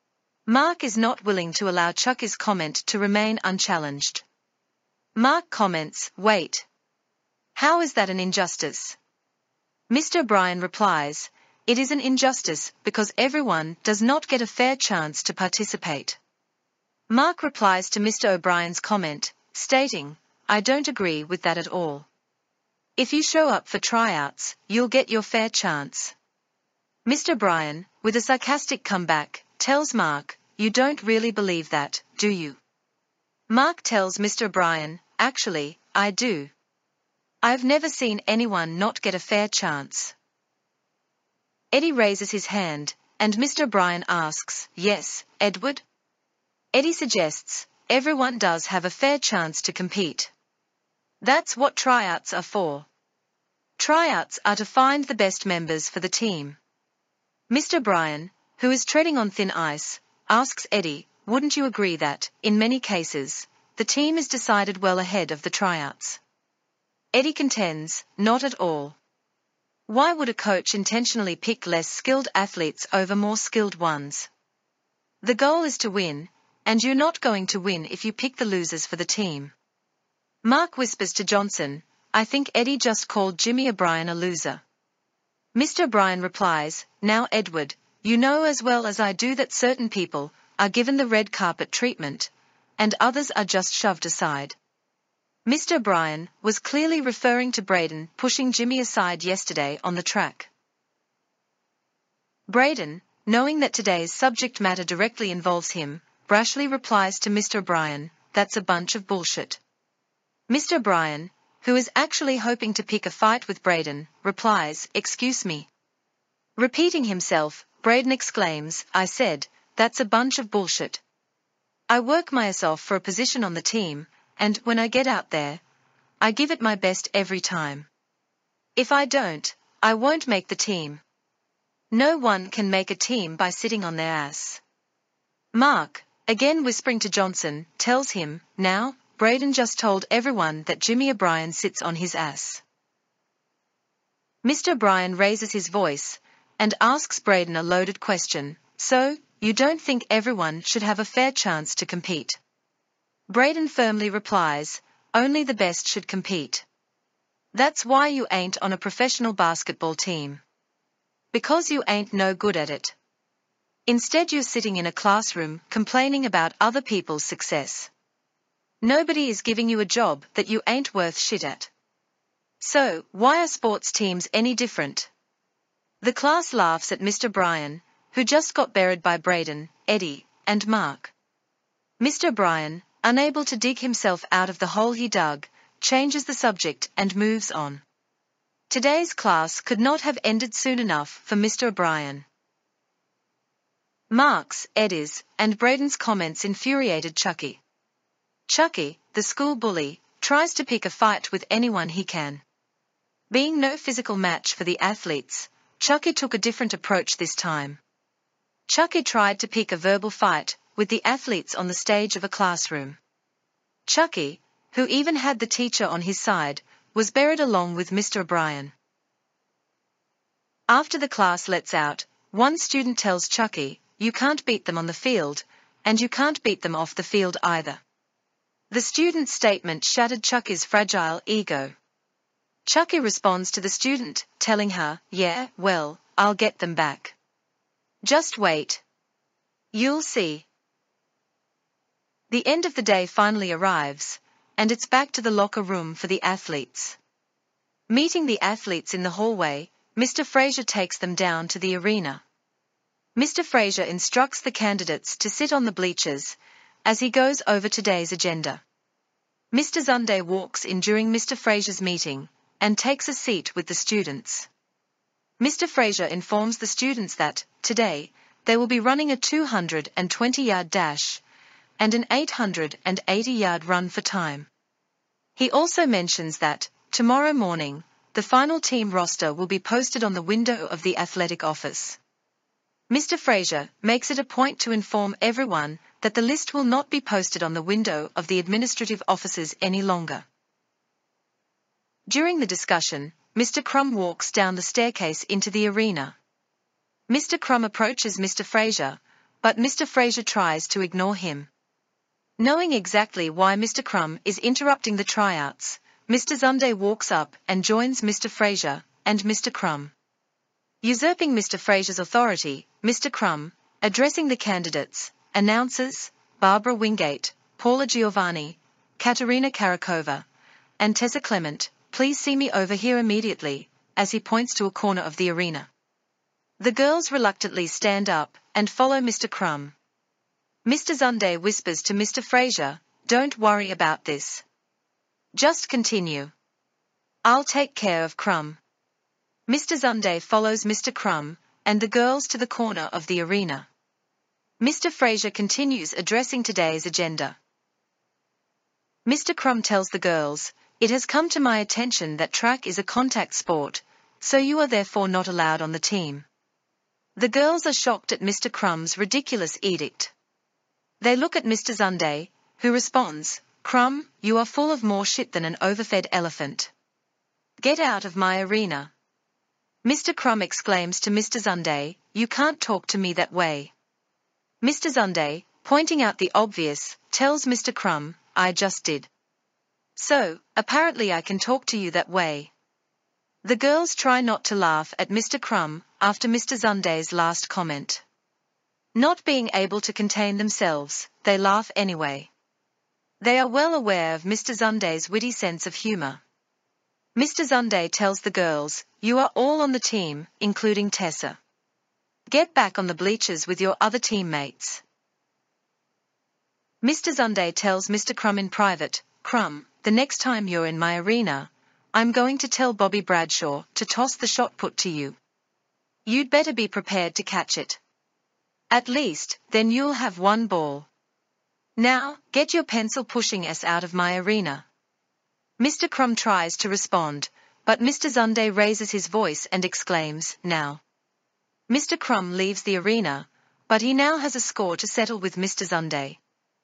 [SPEAKER 1] Mark is not willing to allow Chucky's comment to remain unchallenged. Mark comments, "Wait. How is that an injustice?" Mr. O'Brien replies, "It is an injustice because everyone does not get a fair chance to participate." Mark replies to Mr. O'Brien's comment, stating, "I don't agree with that at all. If you show up for tryouts, you'll get your fair chance." Mr. O'Brien, with a sarcastic comeback, tells Mark, "You don't really believe that, do you?" Mark tells Mr. O'Brien, "Actually, I do. I've never seen anyone not get a fair chance." Eddie raises his hand, and Mr. O'Brien asks, "Yes, Edward?" Eddie suggests, "Everyone does have a fair chance to compete. That's what tryouts are for. Tryouts are to find the best members for the team." Mr. O'Brien, who is treading on thin ice, asks Eddie, "Wouldn't you agree that, in many cases, the team is decided well ahead of the tryouts?" Eddie contends, "Not at all. Why would a coach intentionally pick less skilled athletes over more skilled ones? The goal is to win, and you're not going to win if you pick the losers for the team." Mark whispers to Johnson, "I think Eddie just called Jimmy O'Brien a loser." Mr. O'Brien replies, "Now Edward, you know as well as I do that certain people are given the red carpet treatment, and others are just shoved aside." Mr. O'Brien was clearly referring to Braden pushing Jimmy aside yesterday on the track. Braden, knowing that today's subject matter directly involves him, brashly replies to Mr. O'Brien, "That's a bunch of bullshit." Mr. O'Brien, who is actually hoping to pick a fight with Braden, replies, "Excuse me." Repeating himself, Braden exclaims, "I said, that's a bunch of bullshit. I work myself for a position on the team, and when I get out there, I give it my best every time. If I don't, I won't make the team. No one can make a team by sitting on their ass." Mark, again whispering to Johnson, tells him, "Now, Braden just told everyone that Jimmy O'Brien sits on his ass." Mr. O'Brien raises his voice and asks Braden a loaded question, "So, you don't think everyone should have a fair chance to compete?" Braden firmly replies, "Only the best should compete. That's why you ain't on a professional basketball team. Because you ain't no good at it. Instead you're sitting in a classroom complaining about other people's success. Nobody is giving you a job that you ain't worth shit at. So, why are sports teams any different?" The class laughs at Mr. O'Brien, who just got buried by Braden, Eddie, and Mark. Mr. O'Brien, unable to dig himself out of the hole he dug, changes the subject and moves on. Today's class could not have ended soon enough for Mr. O'Brien. Mark's, Eddie's, and Braden's comments infuriated Chucky. Chucky, the school bully, tries to pick a fight with anyone he can. Being no physical match for the athletes, Chucky took a different approach this time. Chucky tried to pick a verbal fight with the athletes on the stage of a classroom. Chucky, who even had the teacher on his side, was buried along with Mr. O'Brien. After the class lets out, one student tells Chucky, "You can't beat them on the field, and you can't beat them off the field either." The student's statement shattered Chucky's fragile ego. Chucky responds to the student, telling her, "Yeah, well, I'll get them back. Just wait. You'll see." The end of the day finally arrives, and it's back to the locker room for the athletes. Meeting the athletes in the hallway, Mr. Fraser takes them down to the arena. Mr. Fraser instructs the candidates to sit on the bleachers as he goes over today's agenda. Mr. Zunde walks in during Mr. Fraser's meeting and takes a seat with the students. Mr. Fraser informs the students that, today, they will be running a 220-yard dash and an 880-yard run for time. He also mentions that, tomorrow morning, the final team roster will be posted on the window of the athletic office. Mr. Fraser makes it a point to inform everyone that the list will not be posted on the window of the administrative offices any longer. During the discussion, Mr. Crum walks down the staircase into the arena. Mr. Crum approaches Mr. Fraser, but Mr. Fraser tries to ignore him. Knowing exactly why Mr. Crumb is interrupting the tryouts, Mr. Zunde walks up and joins Mr. Fraser and Mr. Crumb. Usurping Mr. Fraser's authority, Mr. Crumb, addressing the candidates, announces, Barbara Wingate, Paula Giovanni, Katerina Karakova, and Tessa Clement, please see me over here immediately, as he points to a corner of the arena. The girls reluctantly stand up and follow Mr. Crumb. Mr. Zunde whispers to Mr. Fraser, don't worry about this. Just continue. I'll take care of Crumb. Mr. Zunde follows Mr. Crumb and the girls to the corner of the arena. Mr. Fraser continues addressing today's agenda. Mr. Crumb tells the girls, it has come to my attention that track is a contact sport, so you are therefore not allowed on the team. The girls are shocked at Mr. Crumb's ridiculous edict. They look at Mr. Zunde, who responds, Crumb, you are full of more shit than an overfed elephant. Get out of my arena. Mr. Crumb exclaims to Mr. Zunde, you can't talk to me that way. Mr. Zunde, pointing out the obvious, tells Mr. Crumb, I just did. So, apparently I can talk to you that way. The girls try not to laugh at Mr. Crumb after Mr. Zunde's last comment. Not being able to contain themselves, they laugh anyway. They are well aware of Mr. Zunde's witty sense of humor. Mr. Zunde tells the girls, you are all on the team, including Tessa. Get back on the bleachers with your other teammates. Mr. Zunde tells Mr. Crumb in private, Crumb, the next time you're in my arena, I'm going to tell Bobby Bradshaw to toss the shot put to you. You'd better be prepared to catch it. At least, then you'll have one ball. Now, get your pencil-pushing ass out of my arena. Mr. Crumb tries to respond, but Mr. Zunde raises his voice and exclaims, now. Mr. Crumb leaves the arena, but he now has a score to settle with Mr. Zunde.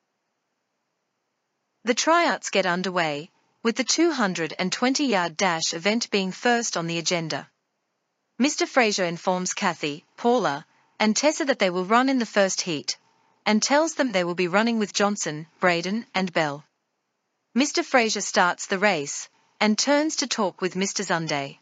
[SPEAKER 1] The tryouts get underway, with the 220-yard dash event being first on the agenda. Mr. Fraser informs Kathy, Paula, and Tessa that they will run in the first heat, and tells them they will be running with Johnson, Braden, and Bell. Mr. Fraser starts the race, and turns to talk with Mr. Zunde.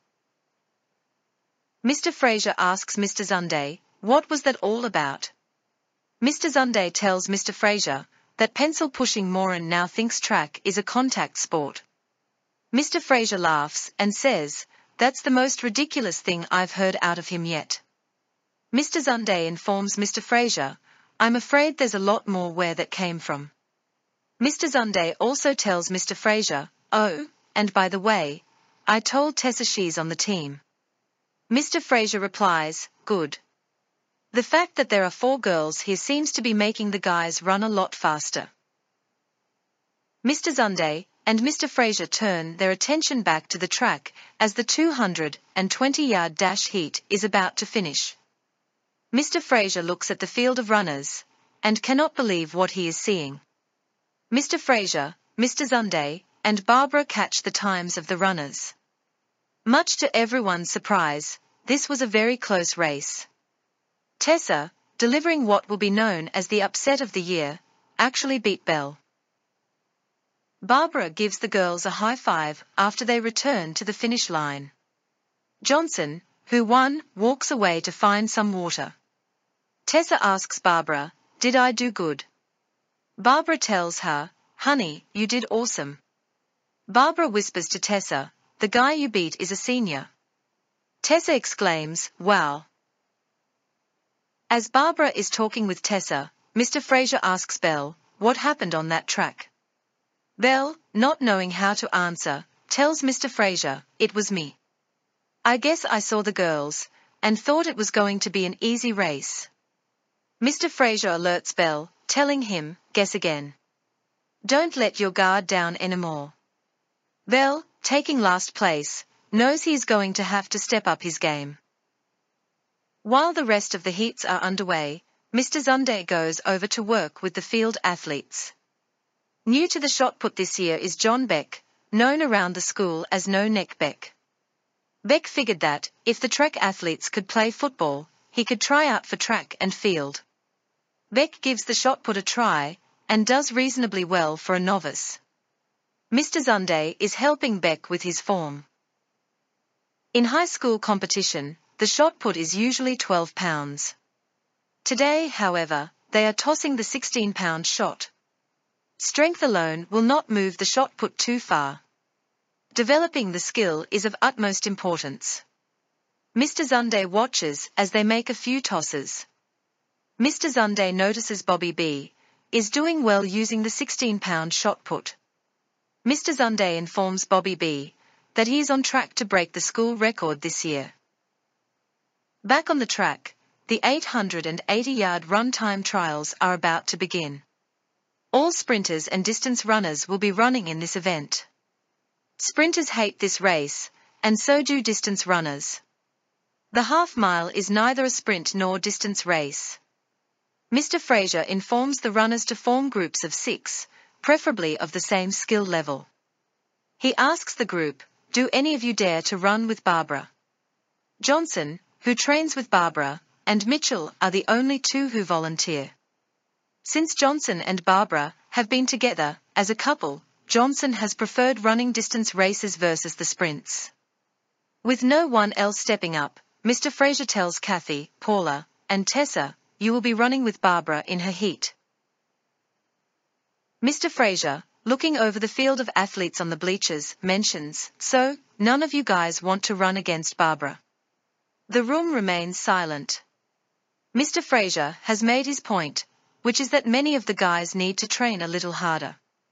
[SPEAKER 1] Mr. Fraser asks Mr. Zunde, what was that all about? Mr. Zunde tells Mr. Fraser that pencil-pushing moron now thinks track is a contact sport. Mr. Fraser laughs and says, that's the most ridiculous thing I've heard out of him yet. Mr. Zunde informs Mr. Fraser, I'm afraid there's a lot more where that came from. Mr. Zunde also tells Mr. Fraser, oh, and by the way, I told Tessa she's on the team. Mr. Fraser replies, good. The fact that there are 4 girls here seems to be making the guys run a lot faster. Mr. Zunde and Mr. Fraser turn their attention back to the track as the 220-yard dash heat is about to finish. Mr. Fraser looks at the field of runners and cannot believe what he is seeing. Mr. Fraser, Mr. Zunde, and Barbara catch the times of the runners. Much to everyone's surprise, this was a very close race. Tessa, delivering what will be known as the upset of the year, actually beat Bell. Barbara gives the girls a high five after they return to the finish line. Johnson, who won, walks away to find some water. Tessa asks Barbara, did I do good? Barbara tells her, honey, you did awesome. Barbara whispers to Tessa, the guy you beat is a senior. Tessa exclaims, wow. As Barbara is talking with Tessa, Mr. Fraser asks Belle, what happened on that track? Belle, not knowing how to answer, tells Mr. Fraser, it was me. I guess I saw the girls, and thought it was going to be an easy race. Mr. Fraser alerts Belle, telling him, guess again. Don't let your guard down anymore. Belle, taking last place, knows he is going to have to step up his game. While the rest of the heats are underway, Mr. Zunde goes over to work with the field athletes. New to the shot put this year is John Beck, known around the school as No Neck Beck. Beck figured that, if the track athletes could play football, he could try out for track and field. Beck gives the shot put a try, and does reasonably well for a novice. Mr. Zunde is helping Beck with his form. In high school competition, the shot put is usually 12 pounds. Today, however, they are tossing the 16-pound shot. Strength alone will not move the shot put too far. Developing the skill is of utmost importance. Mr. Zunde watches as they make a few tosses. Mr. Zunde notices Bobby B. is doing well using the 16-pound shot put. Mr. Zunde informs Bobby B. that he is on track to break the school record this year. Back on the track, the 880-yard run time trials are about to begin. All sprinters and distance runners will be running in this event. Sprinters hate this race, and so do distance runners. The half-mile is neither a sprint nor distance race. Mr. Fraser informs the runners to form groups of 6, preferably of the same skill level. He asks the group, "Do any of you dare to run with Barbara?" Johnson, who trains with Barbara, and Mitchell are the only two who volunteer. Since Johnson and Barbara have been together as a couple, Johnson has preferred running distance races versus the sprints. With no one else stepping up, Mr. Fraser tells Kathy, Paula, and Tessa, "You will be running with Barbara in her heat." Mr. Fraser, looking over the field of athletes on the bleachers, mentions, "So, none of you guys want to run against Barbara?" The room remains silent. Mr. Fraser has made his point, which is that many of the guys need to train a little harder.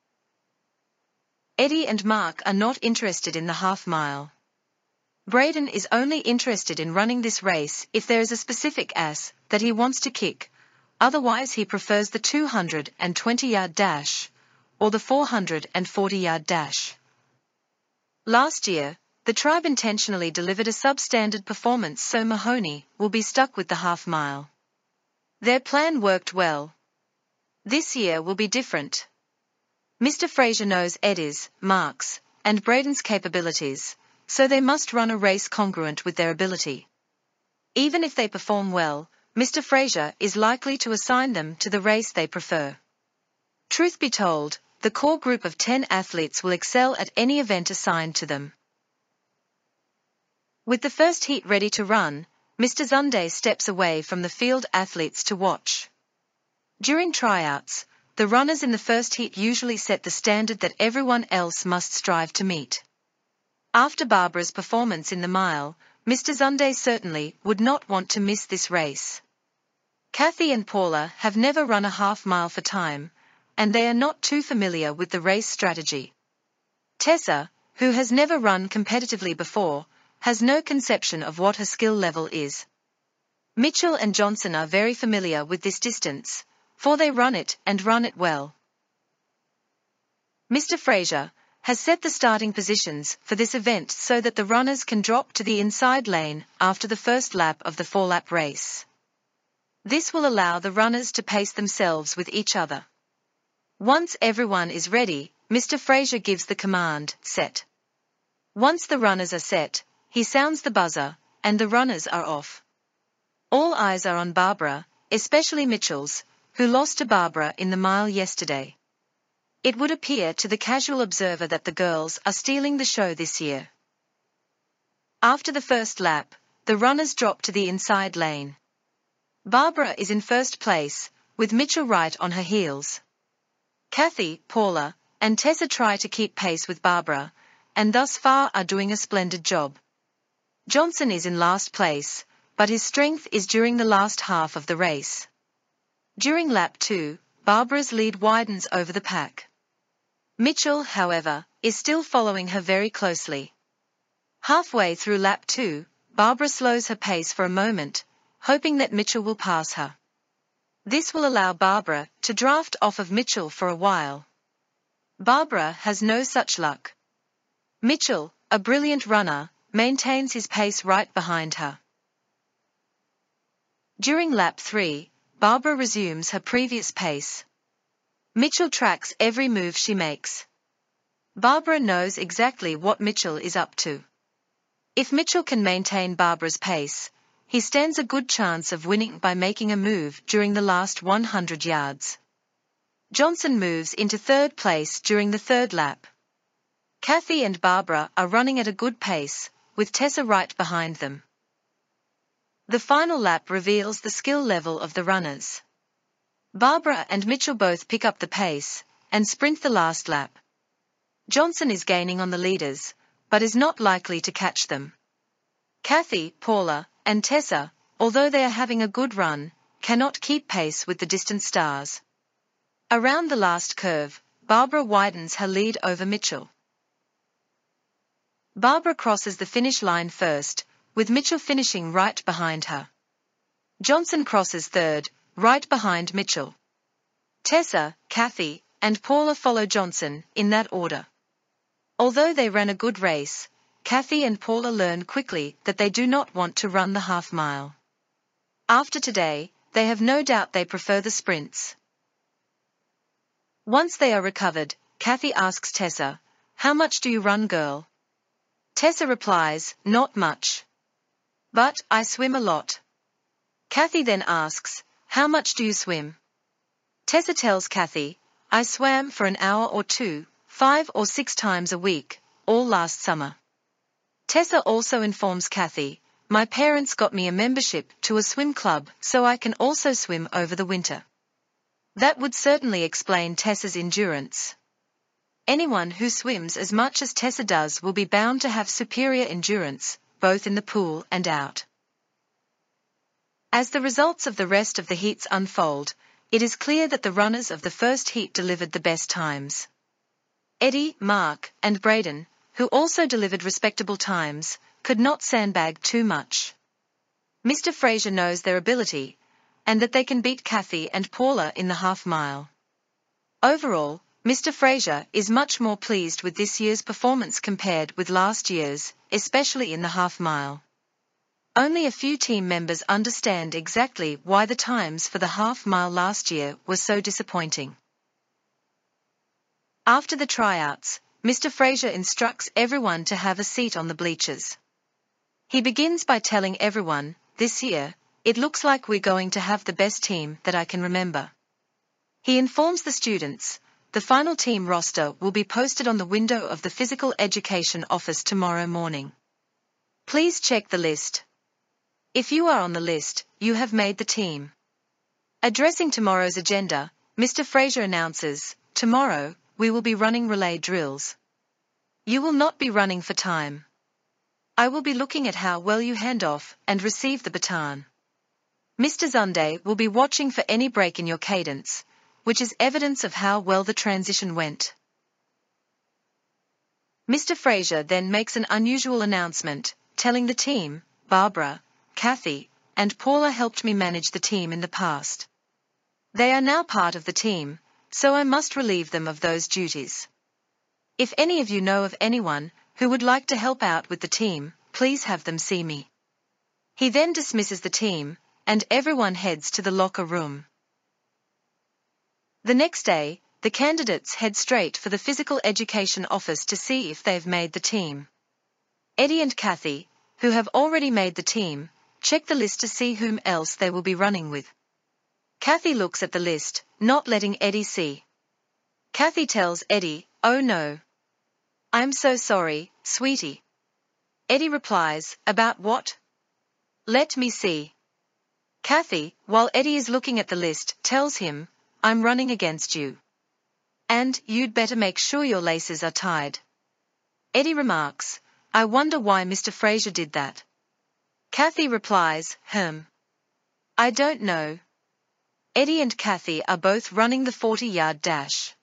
[SPEAKER 1] Eddie and Mark are not interested in the half-mile. Braden is only interested in running this race if there is a specific ass that he wants to kick, otherwise he prefers the 220-yard dash, or the 440-yard dash. Last year, the tribe intentionally delivered a substandard performance so Mahoney will be stuck with the half-mile. Their plan worked well. This year will be different. Mr. Fraser knows Eddie's, Mark's, and Braden's capabilities, so they must run a race congruent with their ability. Even if they perform well, Mr. Fraser is likely to assign them to the race they prefer. Truth be told, the core group of 10 athletes will excel at any event assigned to them. With the first heat ready to run, Mr. Zunde steps away from the field athletes to watch. During tryouts, the runners in the first heat usually set the standard that everyone else must strive to meet. After Barbara's performance in the mile, Mr. Zunde certainly would not want to miss this race. Kathy and Paula have never run a half-mile for time, and they are not too familiar with the race strategy. Tessa, who has never run competitively before, has no conception of what her skill level is. Mitchell and Johnson are very familiar with this distance, for they run it and run it well. Mr. Fraser has set the starting positions for this event so that the runners can drop to the inside lane after the first lap of the 4-lap race. This will allow the runners to pace themselves with each other. Once everyone is ready, Mr. Fraser gives the command, "Set." Once the runners are set, he sounds the buzzer, and the runners are off. All eyes are on Barbara, especially Mitchell's, who lost to Barbara in the mile yesterday. It would appear to the casual observer that the girls are stealing the show this year. After the first lap, the runners drop to the inside lane. Barbara is in first place, with Mitchell right on her heels. Kathy, Paula, and Tessa try to keep pace with Barbara, and thus far are doing a splendid job. Johnson is in last place, but his strength is during the last half of the race. During lap 2, Barbara's lead widens over the pack. Mitchell, however, is still following her very closely. Halfway through lap 2, Barbara slows her pace for a moment, hoping that Mitchell will pass her. This will allow Barbara to draft off of Mitchell for a while. Barbara has no such luck. Mitchell, a brilliant runner, maintains his pace right behind her. During lap 3, Barbara resumes her previous pace. Mitchell tracks every move she makes. Barbara knows exactly what Mitchell is up to. If Mitchell can maintain Barbara's pace, he stands a good chance of winning by making a move during the last 100 yards. Johnson moves into third place during the third lap. Kathy and Barbara are running at a good pace, with Tessa right behind them. The final lap reveals the skill level of the runners. Barbara and Mitchell both pick up the pace and sprint the last lap. Johnson is gaining on the leaders, but is not likely to catch them. Kathy, Paula, and Tessa, although they are having a good run, cannot keep pace with the distant stars. Around the last curve, Barbara widens her lead over Mitchell. Barbara crosses the finish line first, with Mitchell finishing right behind her. Johnson crosses third, right behind Mitchell. Tessa, Kathy, and Paula follow Johnson, in that order. Although they ran a good race, Kathy and Paula learn quickly that they do not want to run the half mile. After today, they have no doubt they prefer the sprints. Once they are recovered, Kathy asks Tessa, "How much do you run, girl?" Tessa replies, "Not much. But I swim a lot." Kathy then asks, "How much do you swim?" Tessa tells Kathy, "I swam for an hour or two, 5 or 6 times a week, all last summer." Tessa also informs Kathy, "My parents got me a membership to a swim club so I can also swim over the winter." That would certainly explain Tessa's endurance. Anyone who swims as much as Tessa does will be bound to have superior endurance, both in the pool and out. As the results of the rest of the heats unfold, it is clear that the runners of the first heat delivered the best times. Eddie, Mark, and Braden, who also delivered respectable times, could not sandbag too much. Mr. Fraser knows their ability, and that they can beat Kathy and Paula in the half mile. Overall, Mr. Fraser is much more pleased with this year's performance compared with last year's, especially in the half mile. Only a few team members understand exactly why the times for the half mile last year were so disappointing. After the tryouts, Mr. Fraser instructs everyone to have a seat on the bleachers. He begins by telling everyone, "This year, it looks like we're going to have the best team that I can remember." He informs the students, "The final team roster will be posted on the window of the Physical Education office tomorrow morning. Please check the list. If you are on the list, you have made the team." Addressing tomorrow's agenda, Mr. Fraser announces, "Tomorrow, we will be running relay drills. You will not be running for time. I will be looking at how well you hand off and receive the baton. Mr. Zunde will be watching for any break in your cadence, which is evidence of how well the transition went." Mr. Fraser then makes an unusual announcement, telling the team, "Barbara, Kathy, and Paula helped me manage the team in the past. They are now part of the team, so I must relieve them of those duties. If any of you know of anyone who would like to help out with the team, please have them see me." He then dismisses the team, and everyone heads to the locker room. The next day, the candidates head straight for the Physical Education office to see if they've made the team. Eddie and Kathy, who have already made the team, check the list to see whom else they will be running with. Kathy looks at the list, not letting Eddie see. Kathy tells Eddie, "Oh no. I'm so sorry, sweetie." Eddie replies, "About what? Let me see." Kathy, while Eddie is looking at the list, tells him, "I'm running against you. And you'd better make sure your laces are tied." Eddie remarks, "I wonder why Mr. Fraser did that." Kathy replies, I don't know." Eddie and Kathy are both running the 40-yard dash.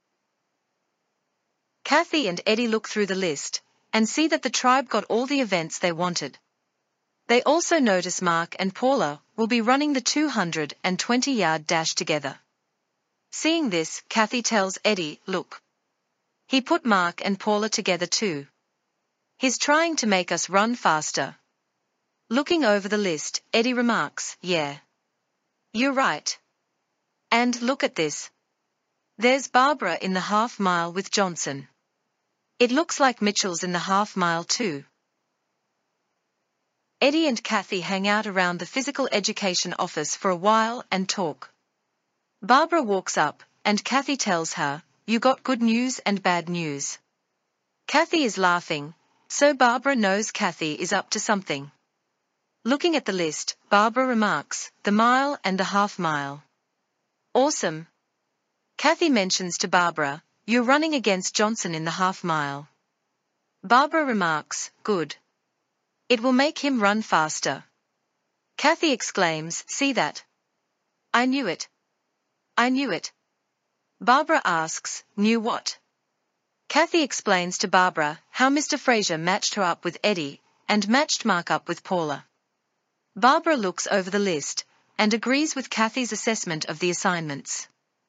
[SPEAKER 1] Kathy and Eddie look through the list, and see that the tribe got all the events they wanted. They also notice Mark and Paula will be running the 220-yard dash together. Seeing this, Kathy tells Eddie, "Look. He put Mark and Paula together too. He's trying to make us run faster." Looking over the list, Eddie remarks, "Yeah. You're right. And look at this. There's Barbara in the half mile with Johnson. It looks like Mitchell's in the half mile too." Eddie and Kathy hang out around the physical education office for a while and talk. Barbara walks up, and Kathy tells her, "You got good news and bad news." Kathy is laughing, so Barbara knows Kathy is up to something. Looking at the list, Barbara remarks, "The mile and the half mile. Awesome." Kathy mentions to Barbara, "You're running against Johnson in the half mile." Barbara remarks, "Good. It will make him run faster." Kathy exclaims, "See that? I knew it. I knew it." Barbara asks, "Knew what?" Kathy explains to Barbara how Mr. Fraser matched her up with Eddie, and matched Mark up with Paula. Barbara looks over the list, and agrees with Kathy's assessment of the assignments.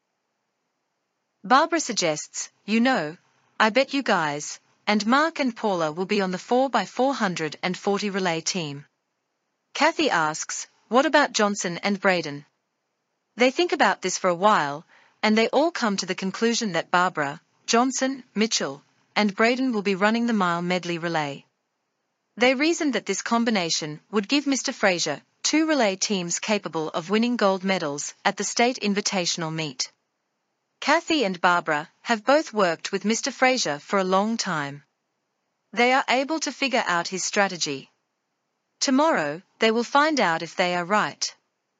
[SPEAKER 1] Barbara suggests, "I bet you guys, and Mark and Paula will be on the 4x440 relay team." Kathy asks, "What about Johnson and Braden?" They think about this for a while, and they all come to the conclusion that Barbara, Johnson, Mitchell, and Braden will be running the mile medley relay. They reasoned that this combination would give Mr. Fraser 2 relay teams capable of winning gold medals at the state invitational meet. Kathy and Barbara have both worked with Mr. Fraser for a long time. They are able to figure out his strategy. Tomorrow, they will find out if they are right.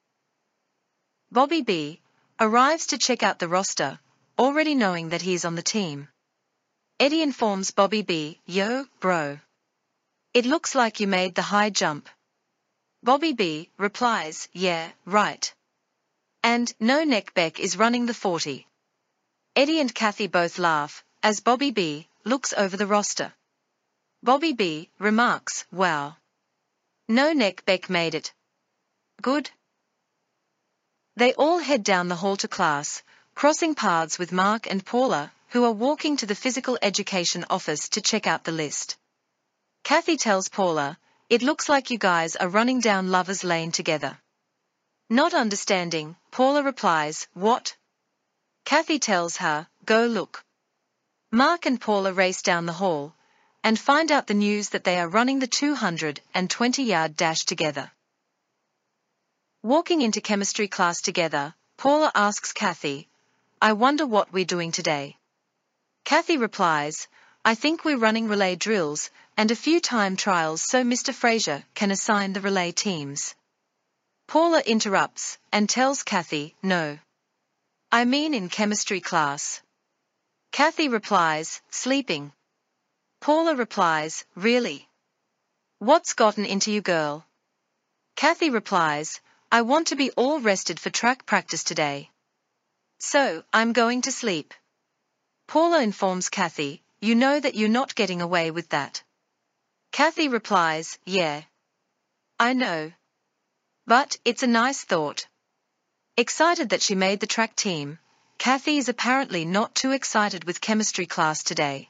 [SPEAKER 1] Bobby B arrives to check out the roster, already knowing that he is on the team. Eddie informs Bobby B, "Yo, bro. It looks like you made the high jump." Bobby B replies, "Yeah, right. And No Neck Beck is running the 40. Eddie and Kathy both laugh, as Bobby B looks over the roster. Bobby B remarks, "Wow. No Neck Beck made it. Good." They all head down the hall to class, crossing paths with Mark and Paula, who are walking to the physical education office to check out the list. Kathy tells Paula, "It looks like you guys are running down Lover's Lane together." Not understanding, Paula replies, "What?" Kathy tells her, "Go look." Mark and Paula race down the hall, and find out the news that they are running the 220-yard dash together. Walking into chemistry class together, Paula asks Kathy, "I wonder what we're doing today." Kathy replies, "I think we're running relay drills, and a few time trials so Mr. Fraser can assign the relay teams." Paula interrupts, and tells Kathy, "No. I mean in chemistry class." Kathy replies, "Sleeping." Paula replies, "Really? What's gotten into you, girl?" Kathy replies, "I want to be all rested for track practice today. So, I'm going to sleep." Paula informs Kathy, "You know that you're not getting away with that." Kathy replies, "Yeah. I know. But, it's a nice thought." Excited that she made the track team, Kathy is apparently not too excited with chemistry class today.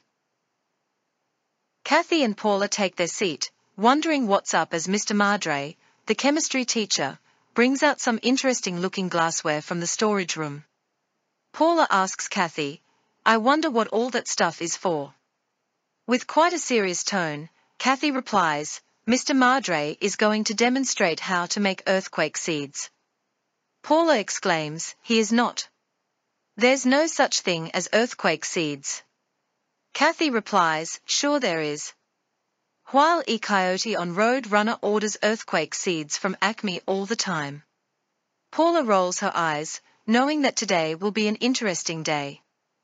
[SPEAKER 1] Kathy and Paula take their seat, wondering what's up as Mr. Madre, the chemistry teacher, brings out some interesting-looking glassware from the storage room. Paula asks Kathy, "I wonder what all that stuff is for." With quite a serious tone, Kathy replies, "Mr. Madre is going to demonstrate how to make earthquake seeds." Paula exclaims, "He is not. There's no such thing as earthquake seeds." Kathy replies, "Sure there is. While E. Coyote on Road Runner orders earthquake seeds from Acme all the time." Paula rolls her eyes, knowing that today will be an interesting day.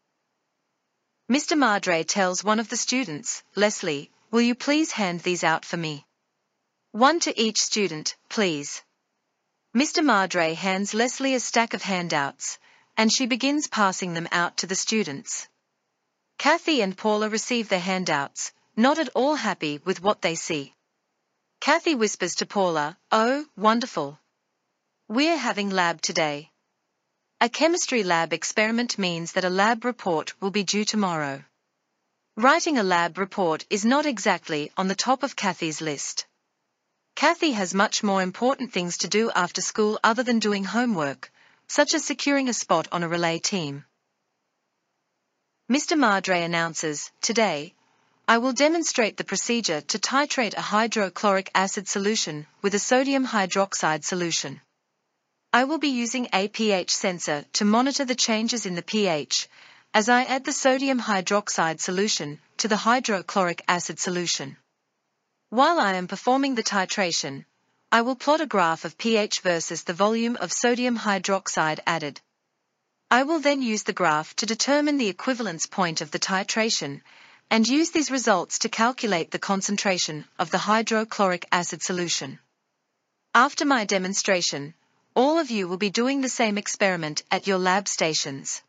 [SPEAKER 1] Mr. Madre tells one of the students, "Leslie, will you please hand these out for me? One to each student, please." Mr. Madre hands Leslie a stack of handouts, and she begins passing them out to the students. Kathy and Paula receive their handouts, not at all happy with what they see. Kathy whispers to Paula, "Oh, wonderful. We're having lab today." A chemistry lab experiment means that a lab report will be due tomorrow. Writing a lab report is not exactly on the top of Kathy's list. Kathy has much more important things to do after school other than doing homework, such as securing a spot on a relay team. Mr. Madre announces, "Today, I will demonstrate the procedure to titrate a hydrochloric acid solution with a sodium hydroxide solution. I will be using a pH sensor to monitor the changes in the pH as I add the sodium hydroxide solution to the hydrochloric acid solution. While I am performing the titration, I will plot a graph of pH versus the volume of sodium hydroxide added. I will then use the graph to determine the equivalence point of the titration, and use these results to calculate the concentration of the hydrochloric acid solution. After my demonstration, all of you will be doing the same experiment at your lab stations.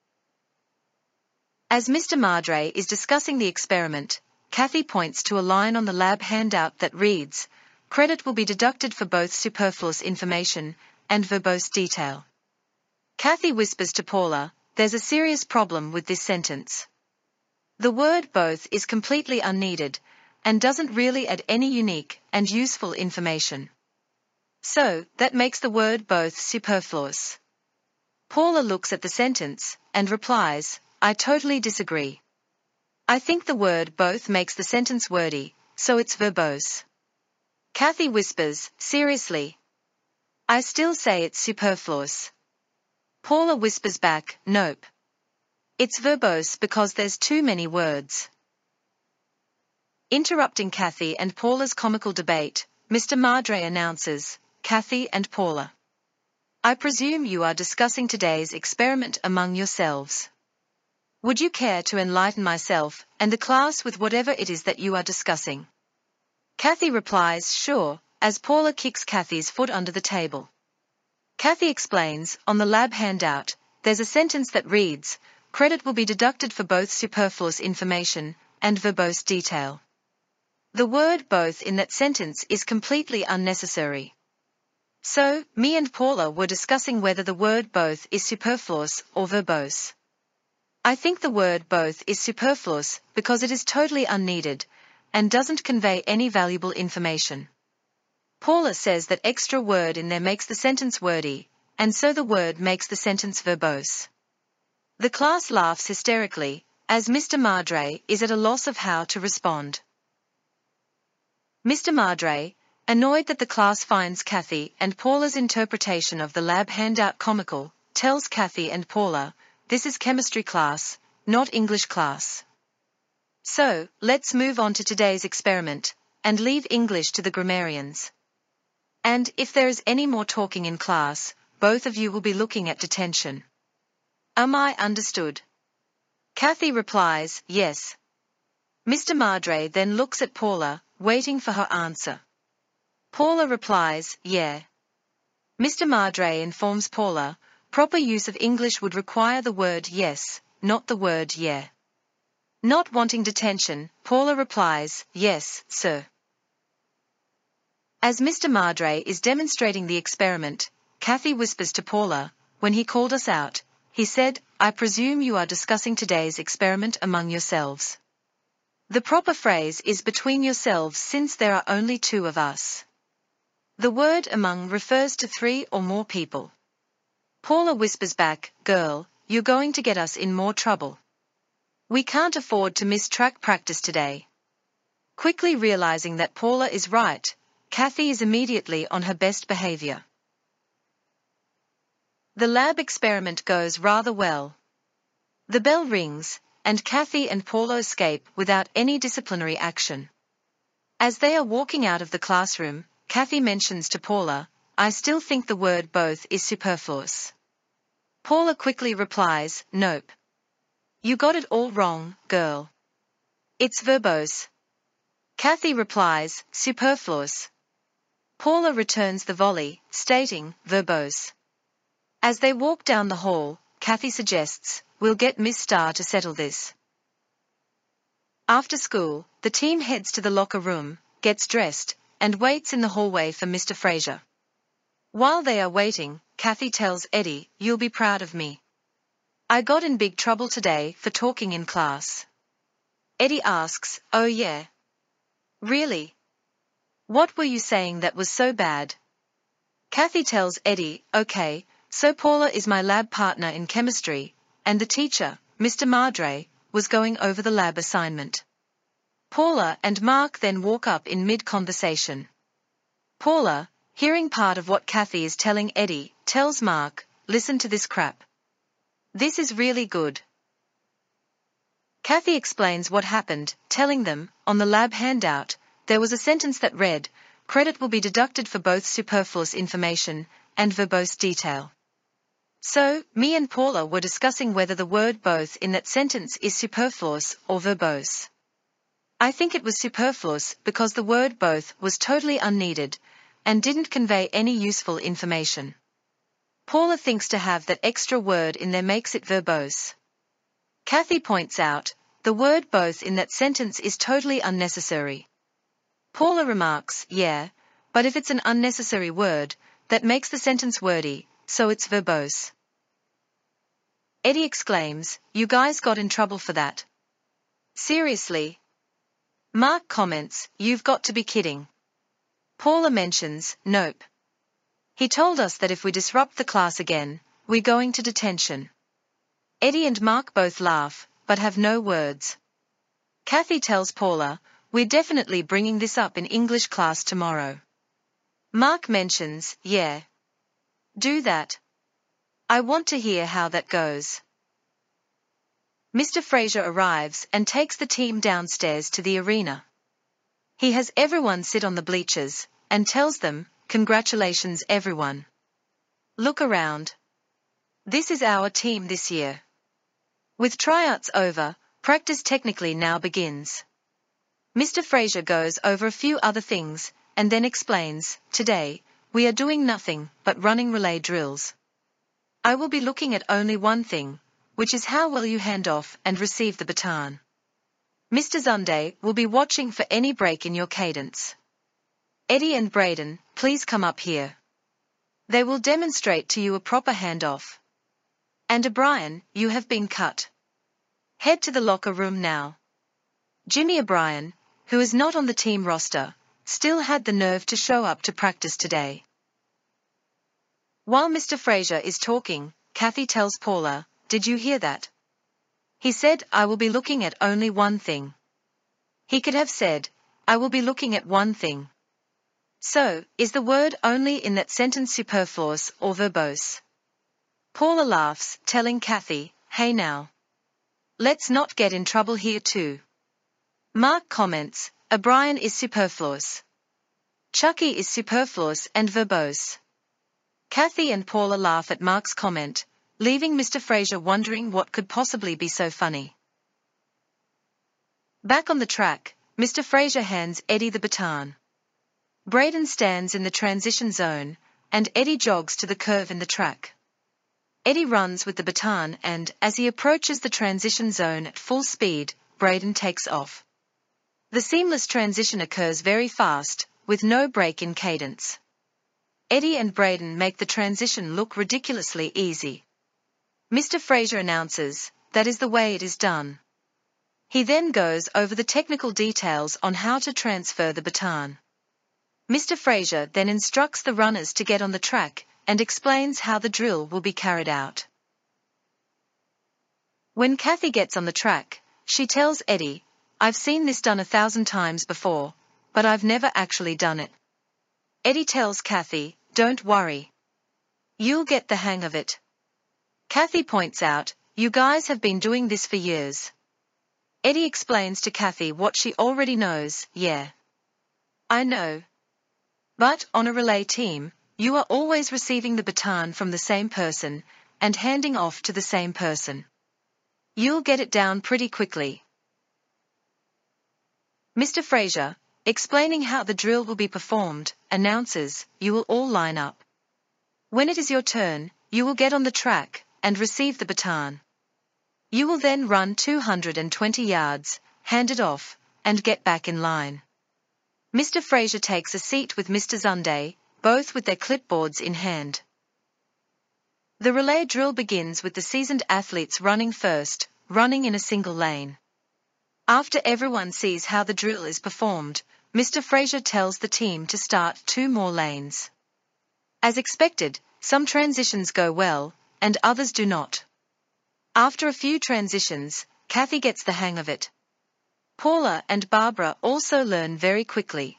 [SPEAKER 1] As Mr. Madre is discussing the experiment, Kathy points to a line on the lab handout that reads, "Credit will be deducted for both superfluous information and verbose detail." Kathy whispers to Paula, "There's a serious problem with this sentence. The word both is completely unneeded, and doesn't really add any unique and useful information. So, that makes the word both superfluous." Paula looks at the sentence, and replies, "I totally disagree. I think the word both makes the sentence wordy, so it's verbose." Kathy whispers, "Seriously? I still say it's superfluous." Paula whispers back, "Nope. It's verbose because there's too many words." Interrupting Kathy and Paula's comical debate, Mr. Madre announces, "Kathy and Paula, I presume you are discussing today's experiment among yourselves. Would you care to enlighten myself and the class with whatever it is that you are discussing?" Kathy replies, "Sure," as Paula kicks Kathy's foot under the table. Kathy explains, on the lab handout, there's a sentence that reads, "Credit will be deducted for both superfluous information and verbose detail." The word both in that sentence is completely unnecessary. So, me and Paula were discussing whether the word both is superfluous or verbose. I think the word both is superfluous because it is totally unneeded and doesn't convey any valuable information. Paula says that extra word in there makes the sentence wordy, and so the word makes the sentence verbose. The class laughs hysterically, as Mr. Madre is at a loss of how to respond. Mr. Madre, annoyed that the class finds Kathy and Paula's interpretation of the lab handout comical, tells Kathy and Paula, "This is chemistry class, not English class. So, let's move on to today's experiment, and leave English to the grammarians. And if there is any more talking in class, both of you will be looking at detention. Am I understood?" Kathy replies, "Yes." Mr. Madre then looks at Paula, waiting for her answer. Paula replies, "Yeah." Mr. Madre informs Paula, proper use of English would require the word yes, not the word yeah. Not wanting detention, Paula replies, "Yes, sir." As Mr. Madre is demonstrating the experiment, Kathy whispers to Paula, "When he called us out, he said, 'I presume you are discussing today's experiment among yourselves.' The proper phrase is between yourselves since there are only two of us. The word among refers to 3 or more people." Paula whispers back, "Girl, you're going to get us in more trouble. We can't afford to miss track practice today." Quickly realizing that Paula is right, Kathy is immediately on her best behavior. The lab experiment goes rather well. The bell rings, and Kathy and Paula escape without any disciplinary action. As they are walking out of the classroom, Kathy mentions to Paula, "I still think the word both is superfluous." Paula quickly replies, "Nope. You got it all wrong, girl. It's verbose." Kathy replies, "Superfluous." Paula returns the volley, stating, "Verbose." As they walk down the hall, Kathy suggests, "We'll get Miss Starr to settle this." After school, the team heads to the locker room, gets dressed, and waits in the hallway for Mr. Fraser. While they are waiting, Kathy tells Eddie, "You'll be proud of me. I got in big trouble today for talking in class." Eddie asks, "Oh yeah? Really? What were you saying that was so bad?" Kathy tells Eddie, "Okay, so Paula is my lab partner in chemistry, and the teacher, Mr. Madre, was going over the lab assignment. Paula and Mark then walk up in mid-conversation. Paula, hearing part of what Kathy is telling Eddie, tells Mark, "Listen to this crap. This is really good." Kathy explains what happened, telling them, on the lab handout, there was a sentence that read, "Credit will be deducted for both superfluous information and verbose detail." So, me and Paula were discussing whether the word both in that sentence is superfluous or verbose. I think it was superfluous because the word both was totally unneeded and didn't convey any useful information. Paula thinks to have that extra word in there makes it verbose. Kathy points out, the word both in that sentence is totally unnecessary. Paula remarks, yeah, but if it's an unnecessary word, that makes the sentence wordy, so it's verbose. Eddie exclaims, "You guys got in trouble for that? Seriously?" Mark comments, "You've got to be kidding." Paula mentions, "Nope. He told us that if we disrupt the class again, we're going to detention." Eddie and Mark both laugh, but have no words. Kathy tells Paula, "We're definitely bringing this up in English class tomorrow." Mark mentions, "Yeah. Do that. I want to hear how that goes." Mr. Fraser arrives and takes the team downstairs to the arena. He has everyone sit on the bleachers, and tells them, "Congratulations everyone. Look around. This is our team this year." With tryouts over, practice technically now begins. Mr. Fraser goes over a few other things, and then explains, "Today, we are doing nothing but running relay drills. I will be looking at only one thing, which is how well you hand off and receive the baton. Mr. Zunde will be watching for any break in your cadence. Eddie and Braden, please come up here. They will demonstrate to you a proper handoff. And O'Brien, you have been cut. Head to the locker room now." Jimmy O'Brien, who is not on the team roster, still had the nerve to show up to practice today. While Mr. Fraser is talking, Kathy tells Paula, "Did you hear that? He said, I will be looking at only one thing. He could have said, I will be looking at one thing. So, is the word only in that sentence superfluous or verbose?" Paula laughs, telling Kathy, "Hey now. Let's not get in trouble here too." Mark comments, "O'Brien is superfluous. Chucky is superfluous and verbose." Kathy and Paula laugh at Mark's comment, leaving Mr. Fraser wondering what could possibly be so funny. Back on the track, Mr. Fraser hands Eddie the baton. Braden stands in the transition zone, and Eddie jogs to the curve in the track. Eddie runs with the baton and, as he approaches the transition zone at full speed, Braden takes off. The seamless transition occurs very fast, with no break in cadence. Eddie and Braden make the transition look ridiculously easy. Mr. Fraser announces, "That is the way it is done." He then goes over the technical details on how to transfer the baton. Mr. Fraser then instructs the runners to get on the track and explains how the drill will be carried out. When Kathy gets on the track, she tells Eddie, "I've seen this done 1,000 times before, but I've never actually done it." Eddie tells Kathy, "Don't worry. You'll get the hang of it." Kathy points out, "You guys have been doing this for years." Eddie explains to Kathy what she already knows, "Yeah. I know. But, on a relay team, you are always receiving the baton from the same person, and handing off to the same person. You'll get it down pretty quickly." Mr. Fraser, explaining how the drill will be performed, announces, "You will all line up. When it is your turn, you will get on the track and receive the baton. You will then run 220 yards, hand it off, and get back in line." Mr. Fraser takes a seat with Mr. Zunde, both with their clipboards in hand. The relay drill begins with the seasoned athletes running first, running in a single lane. After everyone sees how the drill is performed, Mr. Fraser tells the team to start 2 more lanes. As expected, some transitions go well, and others do not. After a few transitions, Kathy gets the hang of it. Paula and Barbara also learn very quickly.